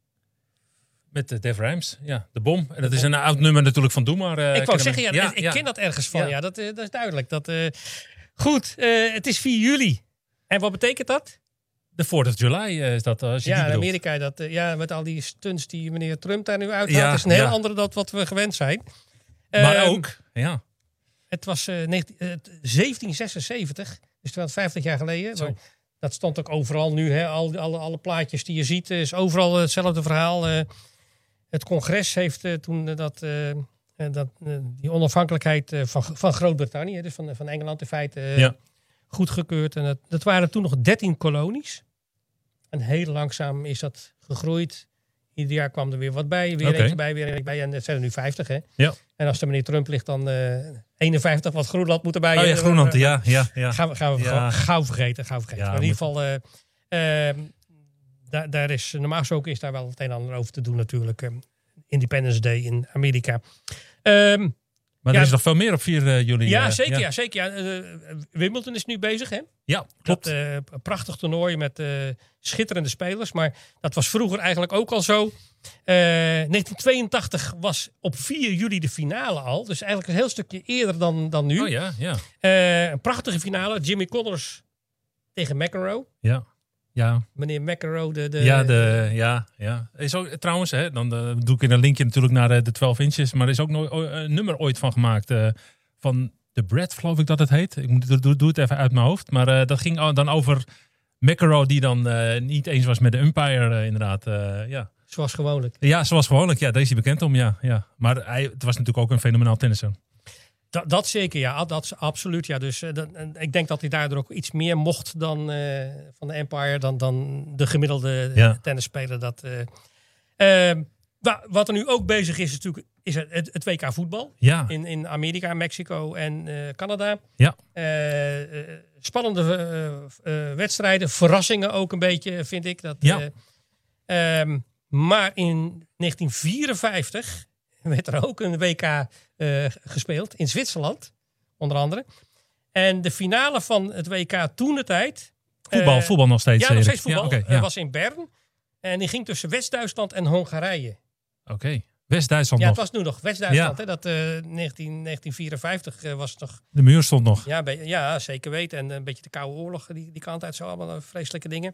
Met uh, Def Rhymes. Ja, de bom. En dat is een oud nummer natuurlijk van Doe Maar. Uh,
ik wou zeggen, ja,
ja,
ik
ja.
ken dat ergens van. Ja,
Ja.
ja dat, uh, dat is duidelijk. Dat, uh, goed, uh, het is vier juli. En wat betekent dat?
De fourth of July uh, is dat. Uh, als je
Ja,
die
in
bedoelt.
Amerika, dat, uh, ja, met al die stunts die meneer Trump daar nu uithaalt.
Ja,
is een heel
ja.
andere dan wat we gewend zijn.
Maar
Ehm,
ook, ja.
Het was uh, negentien, uh, zeventien zesenzeventig, dus tweehonderdvijftig jaar geleden.
Zo.
Maar dat stond ook overal nu. Hè, al, alle, alle plaatjes die je ziet, is overal hetzelfde verhaal. Uh, het congres heeft uh, toen uh, dat, uh, dat, uh, die onafhankelijkheid uh, van, van Groot-Brittannië, dus van, van Engeland in feite, uh,
Ja.
goedgekeurd. En dat, dat waren toen nog dertien kolonies. En heel langzaam is dat gegroeid. Ieder jaar kwam er weer wat bij. Weer
Oké.
eentje bij, weer eentje bij. En het zijn er nu vijftig, hè?
Ja.
En als de meneer Trump ligt, dan uh, eenenvijftig, wat Groenland moet erbij.
Oh ja,
Uh,
Groenland,
uh,
ja, ja, ja.
Gaan we, gaan we
Ja.
gauw, gauw vergeten. Gauw vergeten.
Ja,
maar in ieder
moet-
geval, uh, uh, daar, daar is, normaal gesproken is daar wel het een en ander over te doen natuurlijk. Uh, Independence Day in Amerika. Um,
Maar
ja,
er is nog veel meer op vier juli.
ja,
uh,
zeker. Ja. zeker ja. Uh, Wimbledon is nu bezig, hè?
Ja, klopt.
Dat, uh, een prachtig toernooi met uh, schitterende spelers. Maar dat was vroeger eigenlijk ook al zo. Uh, negentien tweeëntachtig was op vier juli de finale al. Dus eigenlijk een heel stukje eerder dan, dan nu.
Oh ja, ja.
Uh, een prachtige finale. Jimmy Connors tegen McEnroe.
Ja. Ja.
Meneer McEnroe. De, de,
ja, de, ja, ja. Is ook, trouwens, hè, dan uh, doe ik in een linkje natuurlijk naar uh, de twaalf inches. Maar er is ook nooit, uh, een nummer ooit van gemaakt. Uh, van The Bread, geloof ik dat het heet. Ik moet, doe, doe het even uit mijn hoofd. Maar uh, dat ging dan over McEnroe die dan uh, niet eens was met de umpire, uh, inderdaad. Uh, ja.
Zoals gewoonlijk.
Ja, zoals gewoonlijk. Ja, daar is hij bekend om, ja. ja. Maar hij, het was natuurlijk ook een fenomenaal tennisser.
Dat, dat zeker, ja. Dat is absoluut, ja. Dus uh, dat, uh, ik denk dat hij daardoor ook iets meer mocht dan uh, van de Empire dan, dan de gemiddelde
Ja.
tennisspeler. Dat, uh, uh, wa- wat er nu ook bezig is, is natuurlijk is het, het, het W K voetbal.
Ja.
In, in Amerika, Mexico en uh, Canada.
Ja.
Uh, uh, spannende uh, uh, wedstrijden, verrassingen ook een beetje, vind ik. Dat,
Ja.
uh, um, maar in negentien vierenvijftig werd er ook een W K uh, gespeeld in Zwitserland, onder andere. En de finale van het W K toen de tijd.
Voetbal,
uh,
voetbal nog steeds.
Ja, nog
Erik.
steeds voetbal.
Ja, okay,
uh,
ja.
was in Bern. En die ging tussen West-Duitsland en Hongarije.
Oké. Okay. West-Duitsland
Ja,
nog.
het was nu nog West-Duitsland.
Ja.
Hè? Dat uh, negentien, negentien vierenvijftig uh, was nog.
De muur stond nog.
Ja, be- ja, zeker weten. En een beetje de Koude Oorlog, die, die kant uit, zo allemaal uh, vreselijke dingen.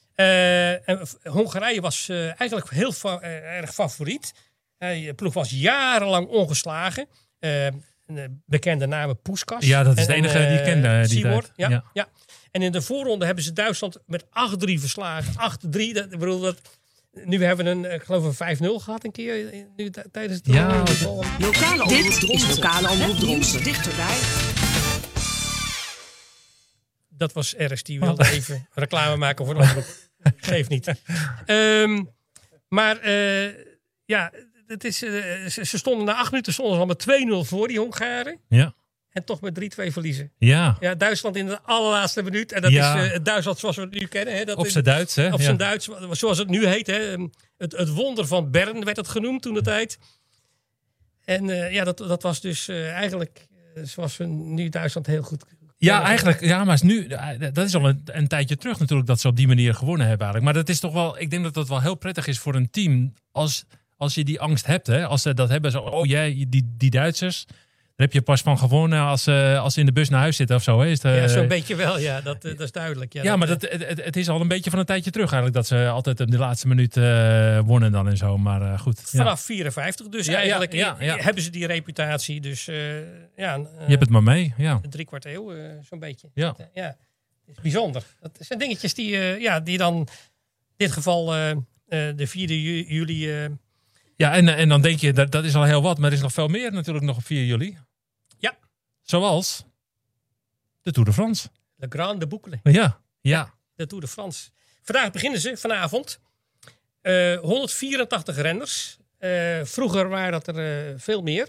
Uh, en Hongarije was uh, eigenlijk heel fa- uh, erg favoriet. Uh, de ploeg was jarenlang ongeslagen. Uh, een bekende namen Puskas.
Ja, dat is
en,
de enige
en,
die ik kende, uh, die
Seymour.
tijd.
Ja,
Ja.
ja. En in de voorronde hebben ze Duitsland met acht drie verslagen. acht drie, dat, ik bedoel dat. Nu hebben we een, ik geloof een vijf nul gehad een keer uh, nu, t- tijdens het
Ja,
uh,
dat-
Lokale
Dit
omroep
is
Dronten.
lokale omroep
Het nieuws
Dronten.
dichterbij.
Dat was Ernst, die wilde even reclame maken voor de omroep. Geeft niet. Um, maar uh, ja, het is, uh, ze, ze stonden na acht minuten stonden ze al met twee nul voor, die Hongaren.
Ja.
En toch met drie twee verliezen.
Ja.
Ja, Duitsland in de allerlaatste minuut. En dat
Ja.
is uh, het Duitsland zoals we het nu kennen. Hè. Dat
Op
is-
zijn Duits, hè?
Op
Ja.
zijn Duits, zoals het nu heet. Hè. Het, het wonder van Bern werd het genoemd toen de tijd. En uh, ja, dat, dat was dus uh, eigenlijk uh, zoals we nu Duitsland heel goed...
Ja, eigenlijk. Ja, maar is nu, dat is al een, een tijdje terug natuurlijk dat ze op die manier gewonnen hebben eigenlijk. Maar dat is toch wel, ik denk dat dat wel heel prettig is voor een team als, als je die angst hebt. Hè? Als ze dat hebben, zo, oh jij, die, die Duitsers, daar heb je pas van gewonnen als, uh, als ze in de bus naar huis zitten of zo. Hè? Is de,
ja, zo'n beetje wel, ja, dat, dat is duidelijk. Ja,
ja
dat,
maar dat, het, het is al een beetje van een tijdje terug eigenlijk dat ze altijd op de laatste minuut uh, wonnen dan en zo. Maar uh, goed.
Vanaf
ja.
vierenvijftig dus
ja,
eigenlijk
ja, ja, ja.
hebben ze die reputatie. Dus uh, ja, uh,
je hebt het maar mee, ja.
Drie kwart eeuw, uh, zo'n beetje.
Ja.
Dat, uh, ja, is bijzonder. Dat zijn dingetjes die, uh, ja, die dan in dit geval uh, uh, de vierde juli... Uh,
ja, en, en dan denk je, dat, dat is al heel wat. Maar er is nog veel meer natuurlijk nog op vier juli.
Ja.
Zoals de Tour de France.
Le Grande Boucle.
Ja, ja.
De Tour de France. Vandaag beginnen ze, vanavond. Uh, honderdvierentachtig renners. Uh, vroeger waren dat er uh, veel meer.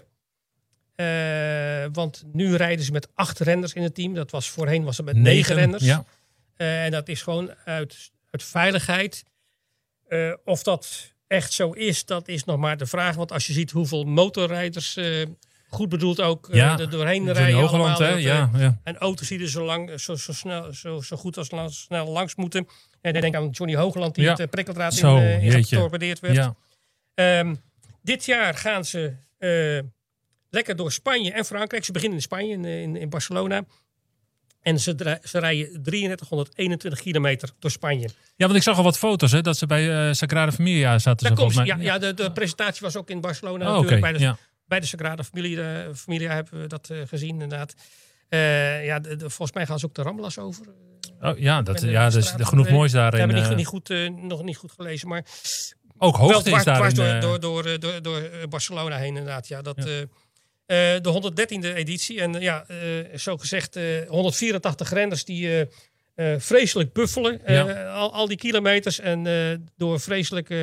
Uh, want nu rijden ze met acht renners in het team. Dat was, voorheen was het met negen, negen renners.
Ja.
Uh, en dat is gewoon uit, uit veiligheid. Uh, of dat echt zo is, dat is nog maar de vraag. Want als je ziet hoeveel motorrijders... Uh, goed bedoeld ook uh,
ja,
er doorheen
Johnny
rijden.
Hoogland,
allemaal,
hè?
Dat,
Ja,
uh,
ja.
En auto's die er zo, lang, zo, zo, snel, zo, zo goed als lang, snel langs moeten. En ik denk aan Johnny Hoogland die
ja.
het uh, prikkeldraad
zo,
in, uh, in
jeetje.
getorpedeerd werd.
Ja.
Um, dit jaar gaan ze uh, lekker door Spanje en Frankrijk. Ze beginnen in Spanje, in, in, in Barcelona. En ze, dra- ze rijden drieëndertighonderdeenentwintig kilometer door Spanje.
Ja, want ik zag al wat foto's, hè, dat ze bij uh, Sagrada Familia zaten.
Daar
ze
komt,
mij.
ja, ja de, de presentatie was ook in Barcelona.
Oh,
natuurlijk,
okay,
bij de,
ja.
Bij de Sagrada Familia, uh, Familia hebben we dat uh, gezien, inderdaad. Uh, ja, de, de, volgens mij gaan ze ook de Ramblas over. Uh,
oh, ja, dat, ja, dus genoeg moois daarin.
Dat hebben we
uh,
niet, niet goed, uh, nog niet goed gelezen, maar...
Ook hoogte
wel,
is daarin.
Door,
uh,
door, door, door, door Barcelona heen, inderdaad. Ja, dat, ja. Uh, uh, de honderddertiende editie. En uh, ja, uh, zo gezegd, uh, honderdvierentachtig renners die uh, uh, vreselijk buffelen. Uh, ja. al, al die kilometers. En uh, door vreselijke...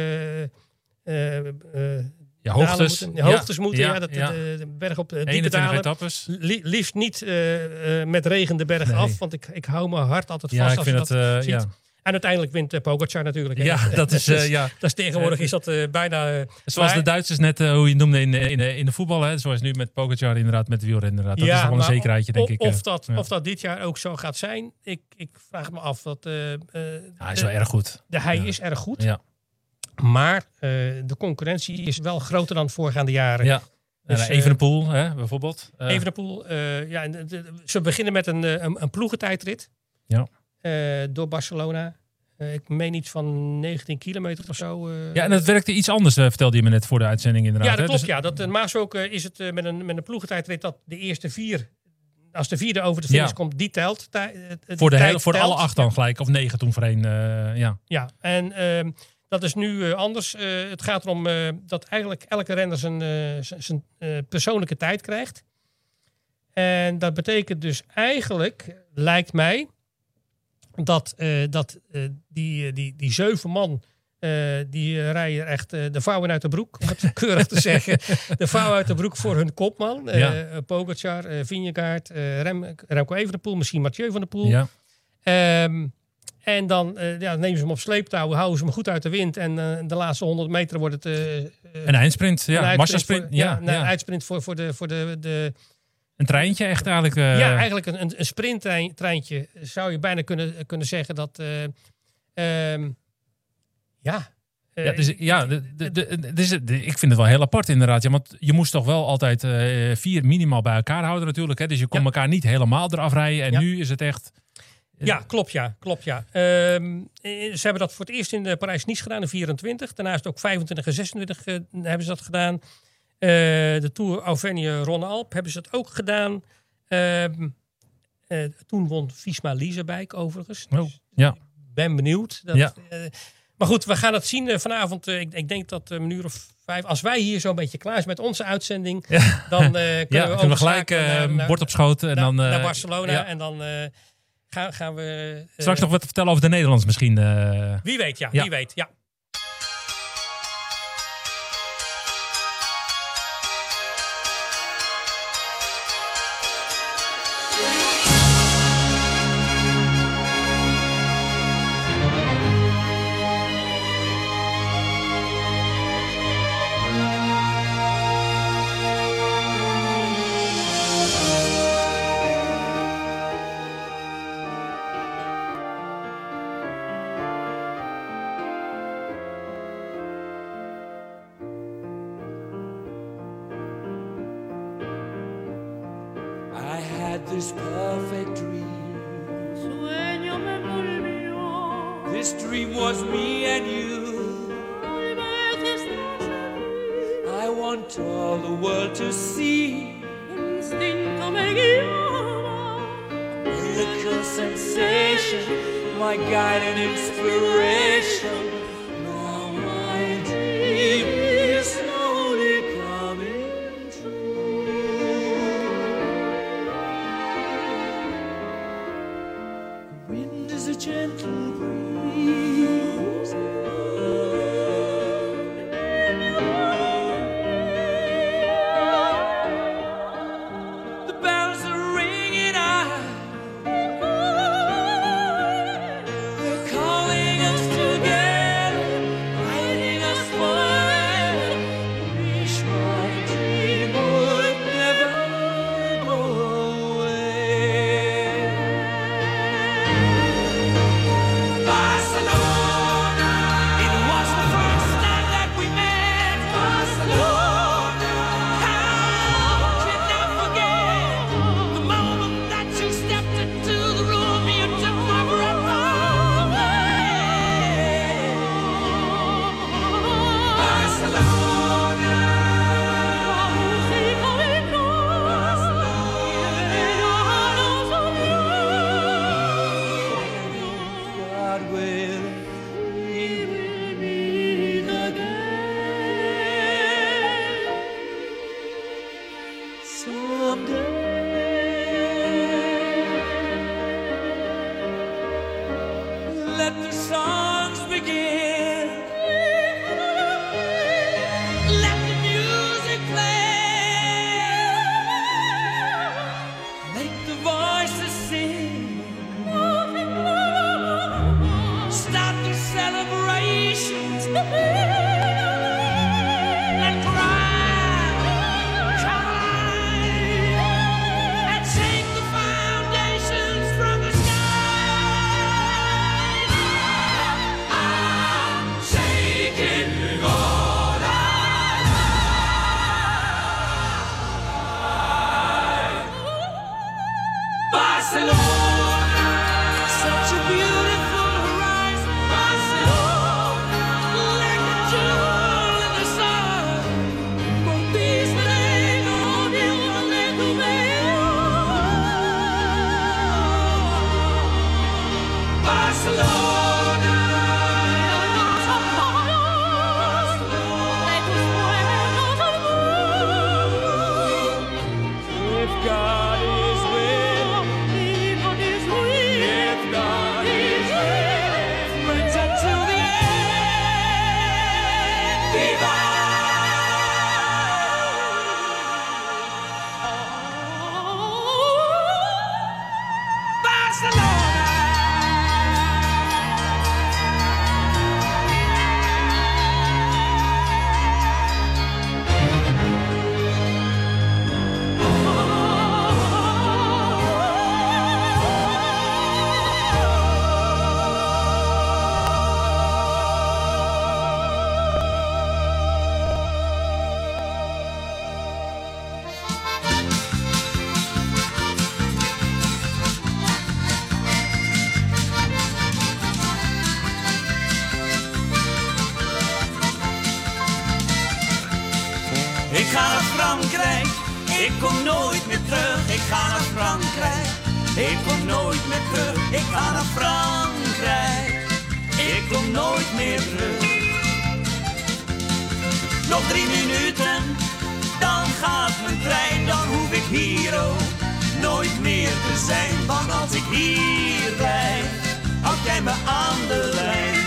Uh, uh,
Ja, hoogtes.
Moeten, ja, hoogtes
ja,
moeten,
ja,
ja, dat,
ja.
De, de berg op de diepe dalen.
etappes.
Li- liefst niet uh, uh, met regen de berg nee. af, want ik, ik hou mijn hart altijd vast
ja, ik
als
vind
je dat
het, uh,
ziet.
Ja.
En uiteindelijk wint uh, Pogacar natuurlijk. Hè.
Ja, dat is, uh, ja.
dat is tegenwoordig is dat uh, bijna... Uh,
Zoals
maar,
de Duitsers net, uh, hoe je het noemde in, in, in de voetbal. Hè? Zoals nu met Pogacar inderdaad, met de wielrennen inderdaad. Dat
ja,
is wel een zekerheidje, denk
of,
ik.
Of dat,
ja.
of dat dit jaar ook zo gaat zijn, ik, ik vraag me af. Dat, uh, uh,
ja, hij is wel erg goed.
De, hij
ja.
is erg goed.
Ja.
Maar uh, de concurrentie is wel groter dan voorgaande jaren.
Ja. Dus, uh, Evenepoel, hè, bijvoorbeeld.
Uh, Evenepoel, uh, ja, de, de, ze beginnen met een, een, een ploegentijdrit.
Ja.
Uh, door Barcelona. Uh, ik meen iets van negentien kilometer of zo. Uh,
ja, en dat werkte iets anders, uh, vertelde je me net voor de uitzending inderdaad.
Ja, dat klopt.
Dus,
ja. Dat, normaal gesproken uh, is het uh, met, een, met een ploegentijdrit dat de eerste vier... Als de vierde over de finish ja. komt, die telt. Uh, die
voor de hele, voor
telt.
alle acht dan gelijk. Of negen toen voor één. Uh, ja.
ja, en... Uh, Dat is nu uh, anders. Uh, het gaat erom uh, dat eigenlijk elke renner zijn, uh, zijn uh, persoonlijke tijd krijgt. En dat betekent dus eigenlijk, lijkt mij, dat, uh, dat uh, die, die, die zeven man, uh, die uh, rijden echt uh, de vouwen uit de broek, om het keurig te zeggen. De vouwen uit de broek voor hun kopman. Uh, ja. uh, Pogacar, uh, Vingegaard, uh, Rem, Remco Evenepoel, misschien Mathieu van der Poel.
Ja.
Um, En dan uh, ja, nemen ze hem op sleeptouw, houden ze hem goed uit de wind. En uh, de laatste honderd meter wordt het... Uh, uh,
een eindsprint, ja. Een massasprint.
Ja, ja,
ja.
een eindsprint voor, voor, de, voor de, de...
Een treintje echt eigenlijk. Uh...
Ja, eigenlijk een, een, een sprinttreintje zou je bijna kunnen, kunnen zeggen dat... Uh, um, ja...
Uh, ja, dus, ja de, de, de, dus, de, ik vind het wel heel apart inderdaad. Ja, want je moest toch wel altijd uh, vier minimaal bij elkaar houden natuurlijk. Hè? Dus je kon ja. elkaar niet helemaal eraf rijden. En ja. nu is het echt...
Ja, klopt ja. Klopt, ja. Um, ze hebben dat voor het eerst in Parijs-Nice gedaan in vierentwintig. Daarnaast ook vijfentwintig en zesentwintig uh, hebben ze dat gedaan. Uh, de Tour Auvergne-Rhône-Alpes hebben ze dat ook gedaan. Uh, uh, toen won Visma Leasebike overigens.
Dus oh, ja.
Ik ben benieuwd. Dat, ja. uh, maar goed, we gaan het zien uh, vanavond. Uh, ik, ik denk dat een uur of vijf... Als wij hier zo'n beetje klaar zijn met onze uitzending... Ja. dan uh, kunnen
ja,
we,
kunnen we gelijk uh, naar, bord op schoot. En
naar,
dan, uh,
naar Barcelona ja. en dan... Uh, Gaan, gaan we... Uh,
Straks nog wat vertellen over de Nederlands misschien. Uh...
Wie weet, ja.
ja.
Wie weet, ja.
had this perfect dream.
Sueño me volvió.
This dream was me and you. I want all the world to see.
Instinto me guiaba.
Miracle sensation, my guide and inspiration. Now my dream is slowly coming true. The wind is a gentle breeze. The bells are ringing out. They're calling us together, guiding us forever. Wish my dream would never go away. Barcelona, it was the first night that we met. Barcelona, how can I forget the moment that you stepped into the room? You took my breath away. Barcelona, God will, we will meet again someday. Let the songs begin. Let the music play. Make the voices sing. Start the celebrations. And cry, cry, and shake the foundations from the sky. I'm shaking all Barcelona, such a beautiful horizon. Barcelona, like a jewel in the sun. Con Disney, odio le Barcelona, if God is with, if God is with, friends until the end. Viva!
Ik ga naar Frankrijk, ik kom nooit meer terug. Ik ga naar Frankrijk, ik kom nooit meer terug. Ik ga naar Frankrijk, ik kom nooit meer terug. Nog drie minuten, dan gaat mijn trein. Dan hoef ik hier ook nooit meer te zijn. Want als ik hier blijf, houd jij me aan de lijn.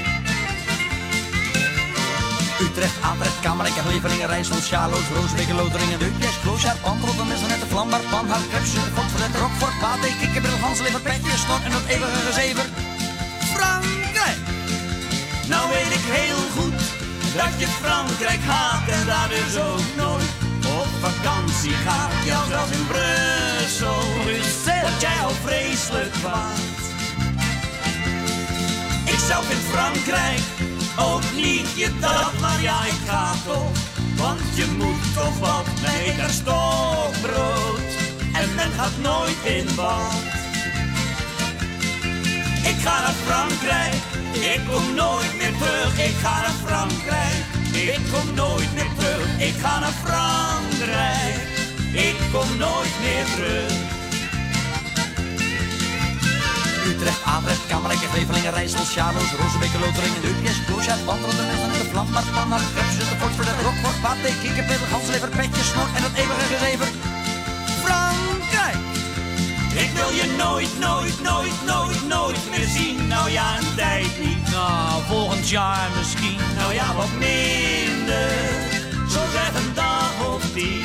Utrecht, Atrecht, Kamerijk en Leveringen, Rijssel, Sjaloos, Rooswegen, Loteringen, Deukjes, Kloosjaar, Pantrotten, Messenetten, Vlambaar, Panhout, Krepsje, Fort, Verlet, Rockfort, Pate, Kikkerbril, Hanslever, Petje, Snor en dat eeuwige gezever. Frankrijk!
Nou weet ik heel goed dat je Frankrijk haat en daar dus ook nooit op vakantie gaat. Ja, zelfs in Brussel, Brussel, word jij al vreselijk kwaad. Ik zelf in Frankrijk ook niet je dat, maar ja, ik ga toch. Want je moet toch wat met een stokbrood. En met gaat nooit in bad. Ik ga naar Frankrijk, ik kom nooit meer terug. Ik ga naar Frankrijk, ik kom nooit meer terug. Ik ga naar Frankrijk, ik kom nooit meer terug.
Utrecht, Atrecht, Kamerlijke, Grevelingen, Rijssel, Sjaloos, Rozenbeke, Loteringen, Deupjes, Kloosjaard, Wandelen, Messen en de Vlam, maar Panhard, Krepsen, de Fort, Verdet, Rockfort, Pathé, Kikkerpil, Ganslever, Petje, Snor en dat eeuwige gezever. Frankrijk!
Ik wil je nooit, nooit, nooit, nooit, nooit meer zien. Nou ja, een tijd niet.
Nou, volgend jaar misschien.
Nou ja, wat minder. Zo zeg een dag of tien.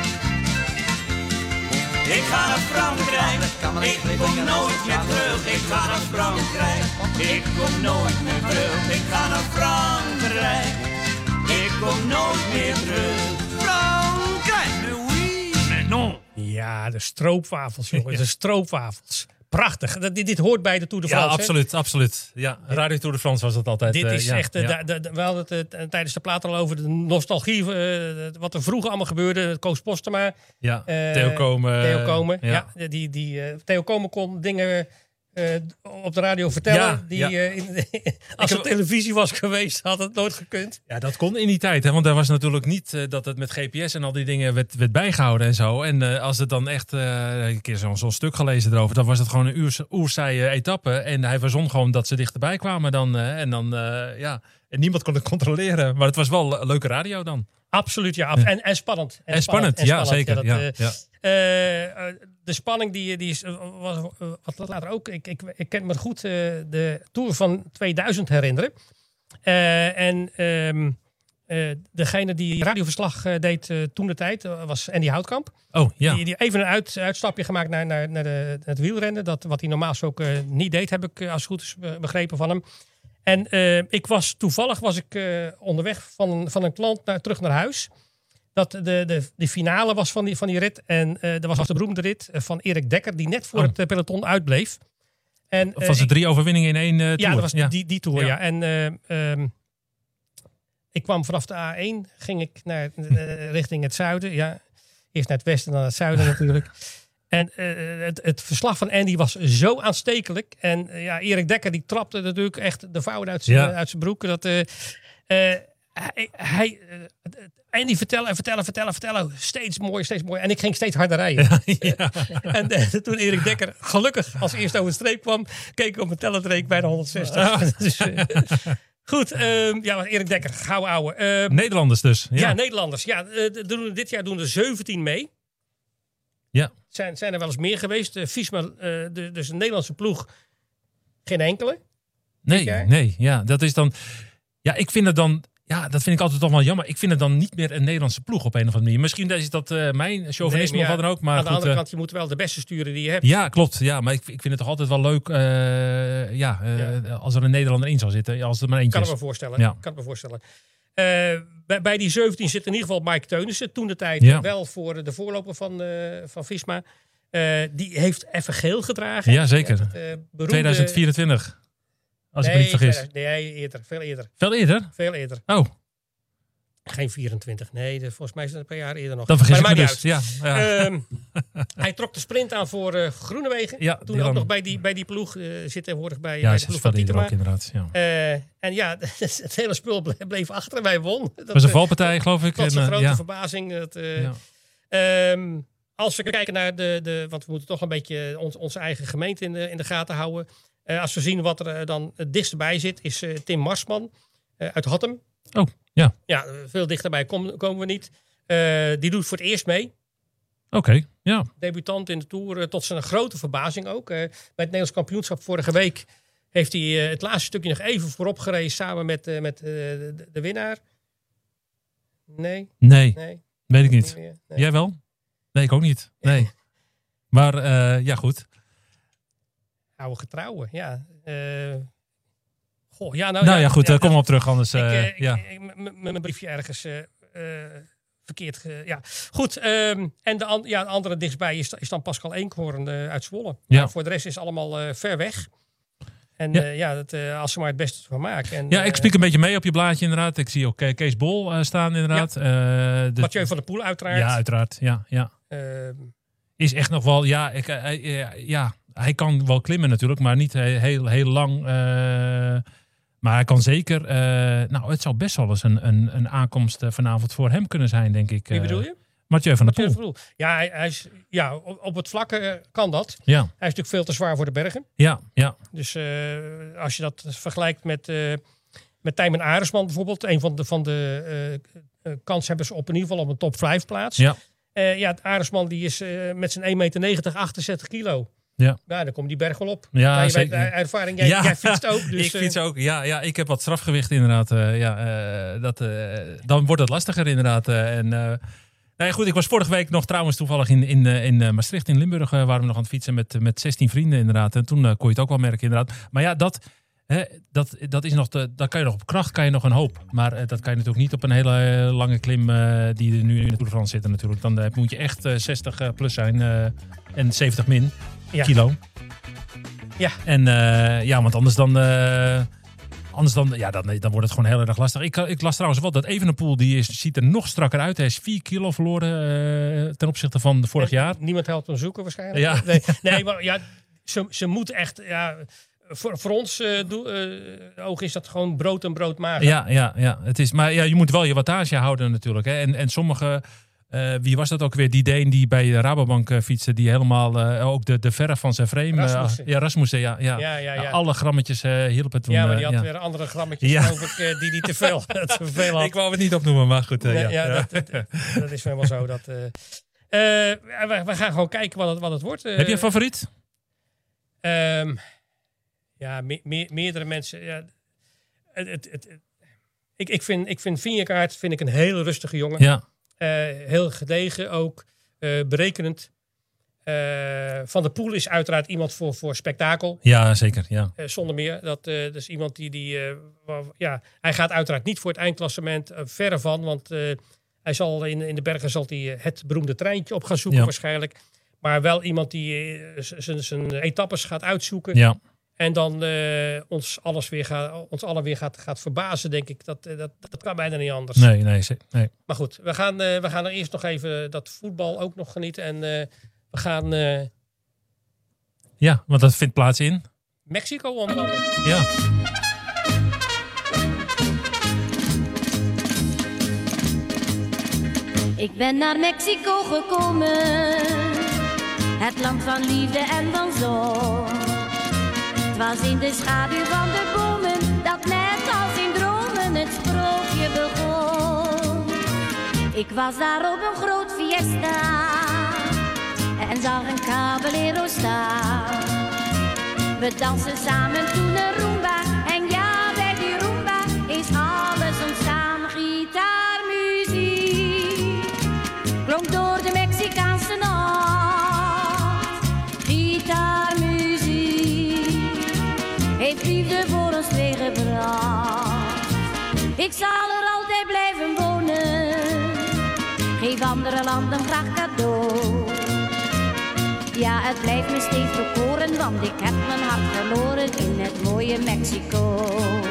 Ik ga naar Frankrijk, ik kom nooit meer terug. Ik ga naar Frankrijk, ik kom nooit meer terug. Ik ga naar Frankrijk, ik kom nooit meer terug.
Frankrijk, oui, mais non.
Ja, de stroopwafels, jongens. De stroopwafels. Prachtig. Dat, dit, dit hoort bij de Tour de France.
Ja, absoluut. absoluut. Ja, Radio Tour de France was dat altijd.
Dit is
uh, ja,
echt, uh,
ja.
de, de, we hadden het uh, tijdens de plaat al over de nostalgie, uh, wat er vroeger allemaal gebeurde. Koos Postema.
Ja,
uh,
Theo Komen.
Theo Komen,
ja.
ja. die, die, uh, Theo Komen kon dingen uh, op de radio vertellen.
Ja,
die,
ja.
Uh, in, als het televisie was geweest, had het nooit gekund.
Ja, dat kon in die tijd. Hè? Want er was natuurlijk niet uh, dat het met G P S en al die dingen werd, werd bijgehouden en zo. En uh, als het dan echt, uh, een keer zo'n zo'n stuk gelezen erover, dan was het gewoon een uur, oerzaaie etappe. En hij verzon gewoon dat ze dichterbij kwamen dan. Uh, en dan, uh, ja, en niemand kon het controleren. Maar het was wel uh, leuke radio dan.
Absoluut, ja. En, en spannend.
En, en spannend, en ja,
spannend.
zeker.
Ja,
dat,
ja.
Uh,
ja. Uh, de spanning die, die is, was, wat later ook. Ik, ik, ik kan me goed uh, de Tour van tweeduizend herinneren. Uh, en um, uh, degene die radioverslag uh, deed uh, toen de tijd uh, was Andy Houtkamp.
Oh, ja.
Die, die even een uit, uitstapje gemaakt naar, naar, naar de, het wielrennen. Dat, wat hij normaal ook uh, niet deed, heb ik uh, als het goed is uh, begrepen van hem. En uh, ik was toevallig was ik uh, onderweg van, van een klant naar, terug naar huis. Dat de, de, de finale was van die, van die rit. En uh, er was de beroemde rit van Erik Dekker, die net voor
oh.
het uh, peloton uitbleef. En, uh,
of was het drie overwinningen in één uh, tour?
Ja, dat was
ja.
die, die tour, ja.
ja.
En uh, um, ik kwam vanaf de A één, ging ik naar, uh, richting het zuiden. Ja, eerst naar het westen, dan naar het zuiden natuurlijk. En uh, het, het verslag van Andy was zo aanstekelijk. En uh, ja, Erik Dekker die trapte natuurlijk echt de vouwen uit zijn,
ja.
uit zijn broek. Dat, uh, uh, hij, hij uh, Andy vertellen en vertellen, vertellen, vertellen. Steeds mooi, steeds mooi. En ik ging steeds harder rijden. Ja, ja. En uh, toen Erik Dekker gelukkig als eerste over de streep kwam, keek ik op mijn teller, reek bijna honderdzestig.
Ja.
Dus, uh, goed, um, ja, Erik Dekker, gauw ouwe. Uh,
Nederlanders dus. Ja,
ja Nederlanders. Ja, uh, doen, dit jaar doen er zeventien mee.
Ja.
Zijn, zijn er wel eens meer geweest? Uh, Visma, uh, de, dus een Nederlandse ploeg, geen enkele.
Nee, nee, ja, dat is dan. Ja, ik vind het dan. Ja, dat vind ik altijd toch wel jammer. Ik vind het dan niet meer een Nederlandse ploeg op een of andere manier. Misschien is dat uh, mijn chauvinisme
nee,
of wat dan ook. Maar
aan de
goed,
andere
uh,
kant, je moet wel de beste sturen die je hebt.
Ja, klopt. Ja, maar ik, ik vind het toch altijd wel leuk. Uh, ja, uh, ja, als er een Nederlander in zou zitten, als er maar eentje
kan
is.
Ik me voorstellen.
Ja.
Kan ik me voorstellen. Uh, bij, bij die zeventien zit in ieder geval Mike Teunissen. Toen de tijd
ja.
wel voor de voorloper van, uh, van Visma. Uh, die heeft even geel gedragen.
Ja, zeker.
Het, uh, beroemde...
tweeduizend vierentwintig. Als
nee,
ik me niet vergis.
Nee, eerder. Veel eerder.
Veel eerder?
Veel eerder.
Oh.
Geen vierentwintig. Nee, de, volgens mij is het een paar jaar eerder nog.
Dan vergis
maar
ik me
niet
dus. Ja, ja.
Um, hij trok de sprint aan voor uh, Groenewegen.
Ja,
toen ook nog bij die, bij die ploeg. Uh, zit tegenwoordig bij,
ja,
bij de ploeg van Tietema.
Ook inderdaad. Ja.
Uh, en ja, het hele spul bleef, bleef achter en wij won. Dat
was een valpartij, geloof ik.
Tot zijn
en, uh,
grote
ja.
verbazing. Dat, uh, ja. um, als we kijken naar de, de... Want we moeten toch een beetje ons, onze eigen gemeente in de, in de gaten houden. Uh, als we zien wat er uh, dan het dichtst bij zit, is uh, Tim Marsman uh, uit Hattem.
Oh, ja.
Ja, veel dichterbij kom, komen we niet. Uh, die doet voor het eerst mee.
Oké, okay, ja.
Debutant in de Tour, uh, tot zijn grote verbazing ook. Uh, bij het Nederlands kampioenschap vorige week heeft hij uh, het laatste stukje nog even voorop gereden samen met, uh, met uh, de, de winnaar. Nee.
Nee,
nee.
weet ik niet.
Nee.
Jij wel? Nee, ik ook niet. Nee. Maar uh, ja, goed.
Oude getrouwen, ja. Uh, goh, ja, nou,
nou
ja,
ja, goed,
ja,
uh, kom
dat,
op terug, anders... Uh,
ik, uh,
ja.
Mijn briefje ergens uh, uh, verkeerd... Ge, ja. Goed, um, en de, an, ja, de andere dichtstbij is, is dan Pascal Eenkhoorn uh, uit Zwolle.
Ja.
Nou, voor de rest is het allemaal uh, ver weg. En ja, uh, ja dat, uh, als ze maar het beste van maken. En,
ja, ik
uh,
spiek een beetje mee op je blaadje inderdaad. Ik zie ook uh, Kees Bol uh, staan inderdaad.
Ja.
Uh, de,
Mathieu van der Poel uiteraard.
Ja, uiteraard. Ja, ja.
Uh,
is echt nog wel... Ja, ik, hij, ja, hij kan wel klimmen natuurlijk, maar niet heel, heel lang. Uh, maar hij kan zeker... Uh, nou, het zou best wel eens een, een, een aankomst uh, vanavond voor hem kunnen zijn, denk ik.
Wie bedoel je?
Mathieu van der Poel.
Mathieu van der Poel. Ja, hij, hij is, ja, op, op het vlak uh, kan dat.
Ja.
Hij is natuurlijk veel te zwaar voor de bergen.
Ja, ja.
Dus uh, als je dat vergelijkt met, uh, met Tijmen Aresman bijvoorbeeld, een van de, van de uh, uh, kanshebbers op in ieder geval op een top vijf plaats.
Ja.
Uh, ja, Aresman die is uh, met zijn één meter negentig, achtenzestig kilo.
Ja.
Ja, dan komt die berg wel op.
Ja,
ja, je
zeker.
weet, ervaring, jij,
ja.
jij fietst ook. Dus,
ik fiets ook, ja, ja. Ik heb wat strafgewicht inderdaad. Uh, ja, uh, dat, uh, dan wordt het lastiger inderdaad. Uh, en, uh, nou ja, goed, ik was vorige week nog trouwens toevallig in, in, in uh, Maastricht in Limburg. Uh, waren we nog aan het fietsen met, met zestien vrienden inderdaad. En toen uh, kon je het ook wel merken inderdaad. Maar ja, dat... He, dat, dat is nog de, dat kan je nog op kracht kan je nog een hoop. Maar uh, dat kan je natuurlijk niet op een hele uh, lange klim uh, die er nu in de Tour de France zitten natuurlijk. Dan uh, moet je echt uh, zestig uh, plus zijn uh, en zeventig min
ja.
kilo.
Ja.
En uh, ja, want anders dan... Uh, Anders dan, ja, dan, dan wordt het gewoon heel erg lastig. Ik, ik las trouwens wel dat Evenepoel, die is, ziet er nog strakker uit. Hij is vier kilo verloren uh, ten opzichte van de vorig
en,
jaar.
Niemand helpt hem zoeken waarschijnlijk.
Ja.
Nee, nee, maar ja, ze, ze moet echt... Ja, voor, voor ons uh, uh, oog is dat gewoon brood en brood mager.
Ja, ja, ja. Het is, maar ja, je moet wel je wattage houden natuurlijk. Hè. En, en sommige... Uh, wie was dat ook weer? Die Deen die bij de Rabobank uh, fietste. Die helemaal uh, ook de, de verf van zijn frame.
Rasmussen.
Uh, ja, Rasmussen. Ja, ja.
Ja, ja, ja.
Alle grammetjes uh, hielpen toen.
Ja, maar die had
uh, ja.
weer andere grammetjes
ja.
geloof ik, uh, die die te veel, te veel had.
Ik wou het niet opnoemen, maar goed. Uh,
nee,
ja,
ja,
ja.
Dat, dat, dat is helemaal zo. Dat, uh, uh, we, we gaan gewoon kijken wat het, wat het wordt. Uh,
Heb je een favoriet?
Um, ja, me, me, meerdere mensen. Ja, het, het, het, het, ik, ik vind, ik vind Vingegaard vind ik een hele rustige jongen.
Ja.
Uh, heel gedegen ook, uh, berekenend. Uh, Van der Poel is uiteraard iemand voor, voor spektakel.
Ja, zeker. Ja.
Uh, zonder meer. Dat, uh, dat is iemand die... die uh, waar, ja, hij gaat uiteraard niet voor het eindklassement. Uh, verre van, want uh, hij zal in, in de bergen zal hij, uh, het beroemde treintje op gaan zoeken
ja.
waarschijnlijk. Maar wel iemand die uh, zijn etappes gaat uitzoeken.
Ja.
En dan uh, ons, alles weer gaat, ons allen weer gaat, gaat verbazen, denk ik. Dat, dat, dat kan bijna niet anders.
Nee, nee. nee.
Maar goed, we gaan, uh, we gaan er eerst nog even dat voetbal ook nog genieten. En uh, we gaan... Uh,
ja, want dat vindt plaats in...
Mexico onder andere.
Ja.
Ik ben naar Mexico gekomen. Het land van liefde en van zon. Het was in de schaduw van de bomen dat net als in dromen het sprookje begon. Ik was daar op een groot fiesta en zag een caballero staan. We dansen samen toen een rumba en ja, bij die rumba is alles ontstaan. Gitaarmuziek klonk door de Mexicaanse nacht. Gitaarmuziek heeft liefde voor ons tweegebracht. Ik zal er altijd blijven wonen, geef andere landen graag cadeau. Ja, het blijft me steeds bekoren, want ik heb mijn hart verloren in het mooie Mexico.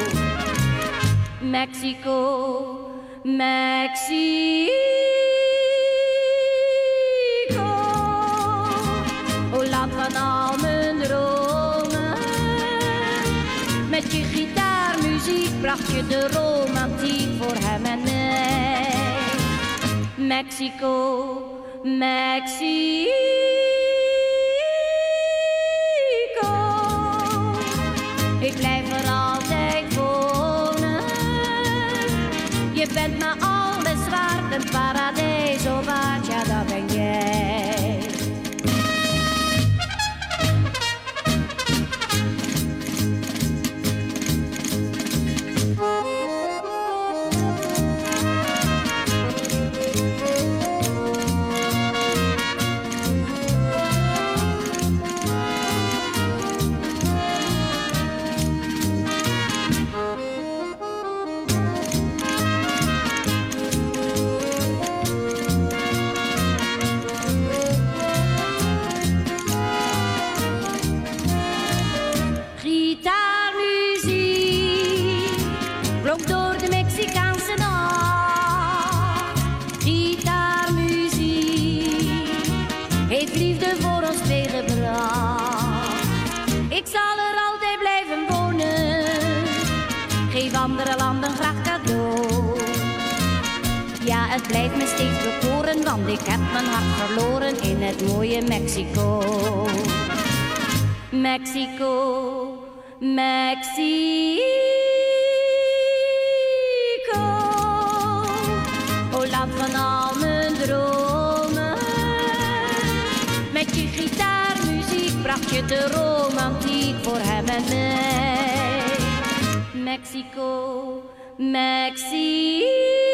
Mexico, Mexico. O land van al mijn dromen. Met je gitaarmuziek bracht je de romantiek voor hem en mij. Mexico, Mexico. Ik blijf er altijd wonen. Je bent me alles waard, een paradiso waard, ja dat ben jij. het blijft me steeds bekoren, want ik heb mijn hart verloren in het mooie Mexico. Mexico, Mexico. O land van al mijn dromen. Met je gitaarmuziek bracht je de romantiek voor hem en mij. Mexico, Mexico.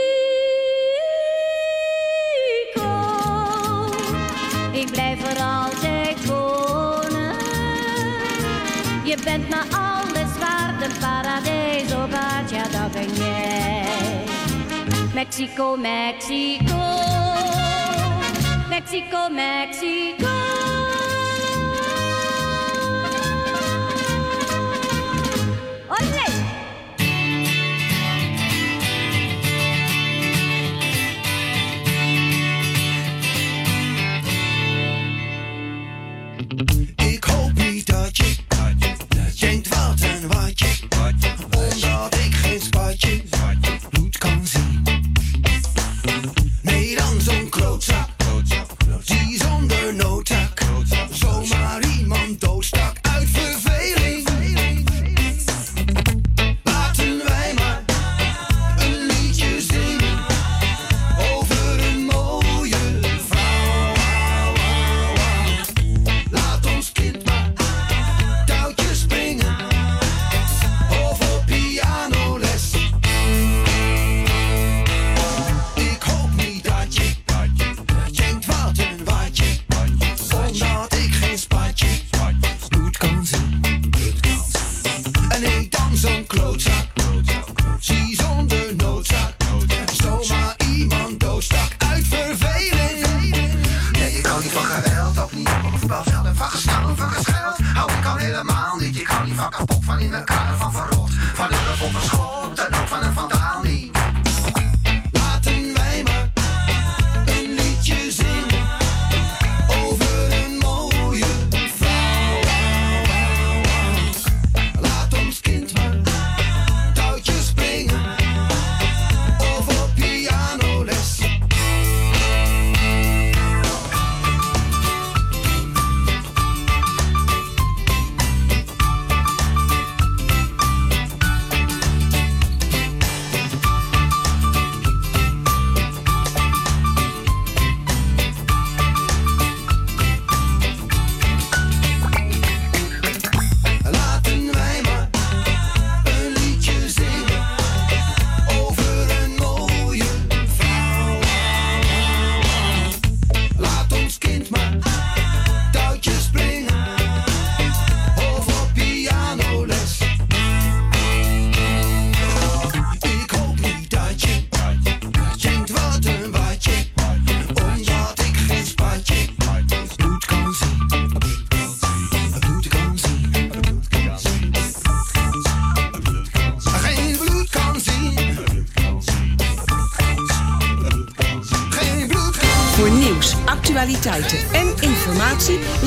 Ik blijf er altijd wonen. Je bent me alles waard, een paradijs op aard, ja dat ben jij. Mexico, Mexico. Mexico, Mexico. Olé!
Ik hoop niet dat je denkt wat en wat je, omdat ik geen spatje bloed kan zien. Nee, dan zo'n klootzak, die zonder noodtak zomaar iemand doodstak uit verveling. Laten wij maar een liedje zingen over een mooie vrouw. Laat ons kind maar touwtjes springen of op pianoles. Ik hoop niet dat je denkt wat een watje, omdat ik geen spatje bloed kan zien. En ik dan zo'n klootzak, zie zonder noodzak zomaar iemand doodstak uit verveling. Nee, ik kan niet van geweld, ook niet op een voetbalveld en van gestaan, van gescheld. Hou ik al helemaal niet, ik hou niet van kapot, van in elkaar, van verrot, van een op een schot en ook van een vandaal niet. Laten wij maar een liedje zingen over een mooie vrouw. Laat ons kind maar touwtjes springen of op pianoles. Laten wij maar een liedje zingen over een mooie vrouw. Laat ons kind maar touwtjes springen of op pianoles. Ik hoop niet dat je denkt wat een watje, omdat ik geen spatje bloed kan zien. Bloed kan zien. Geen bloed kan zien. Geen bloed kan zien.
Voor nieuws, actualiteiten en informatie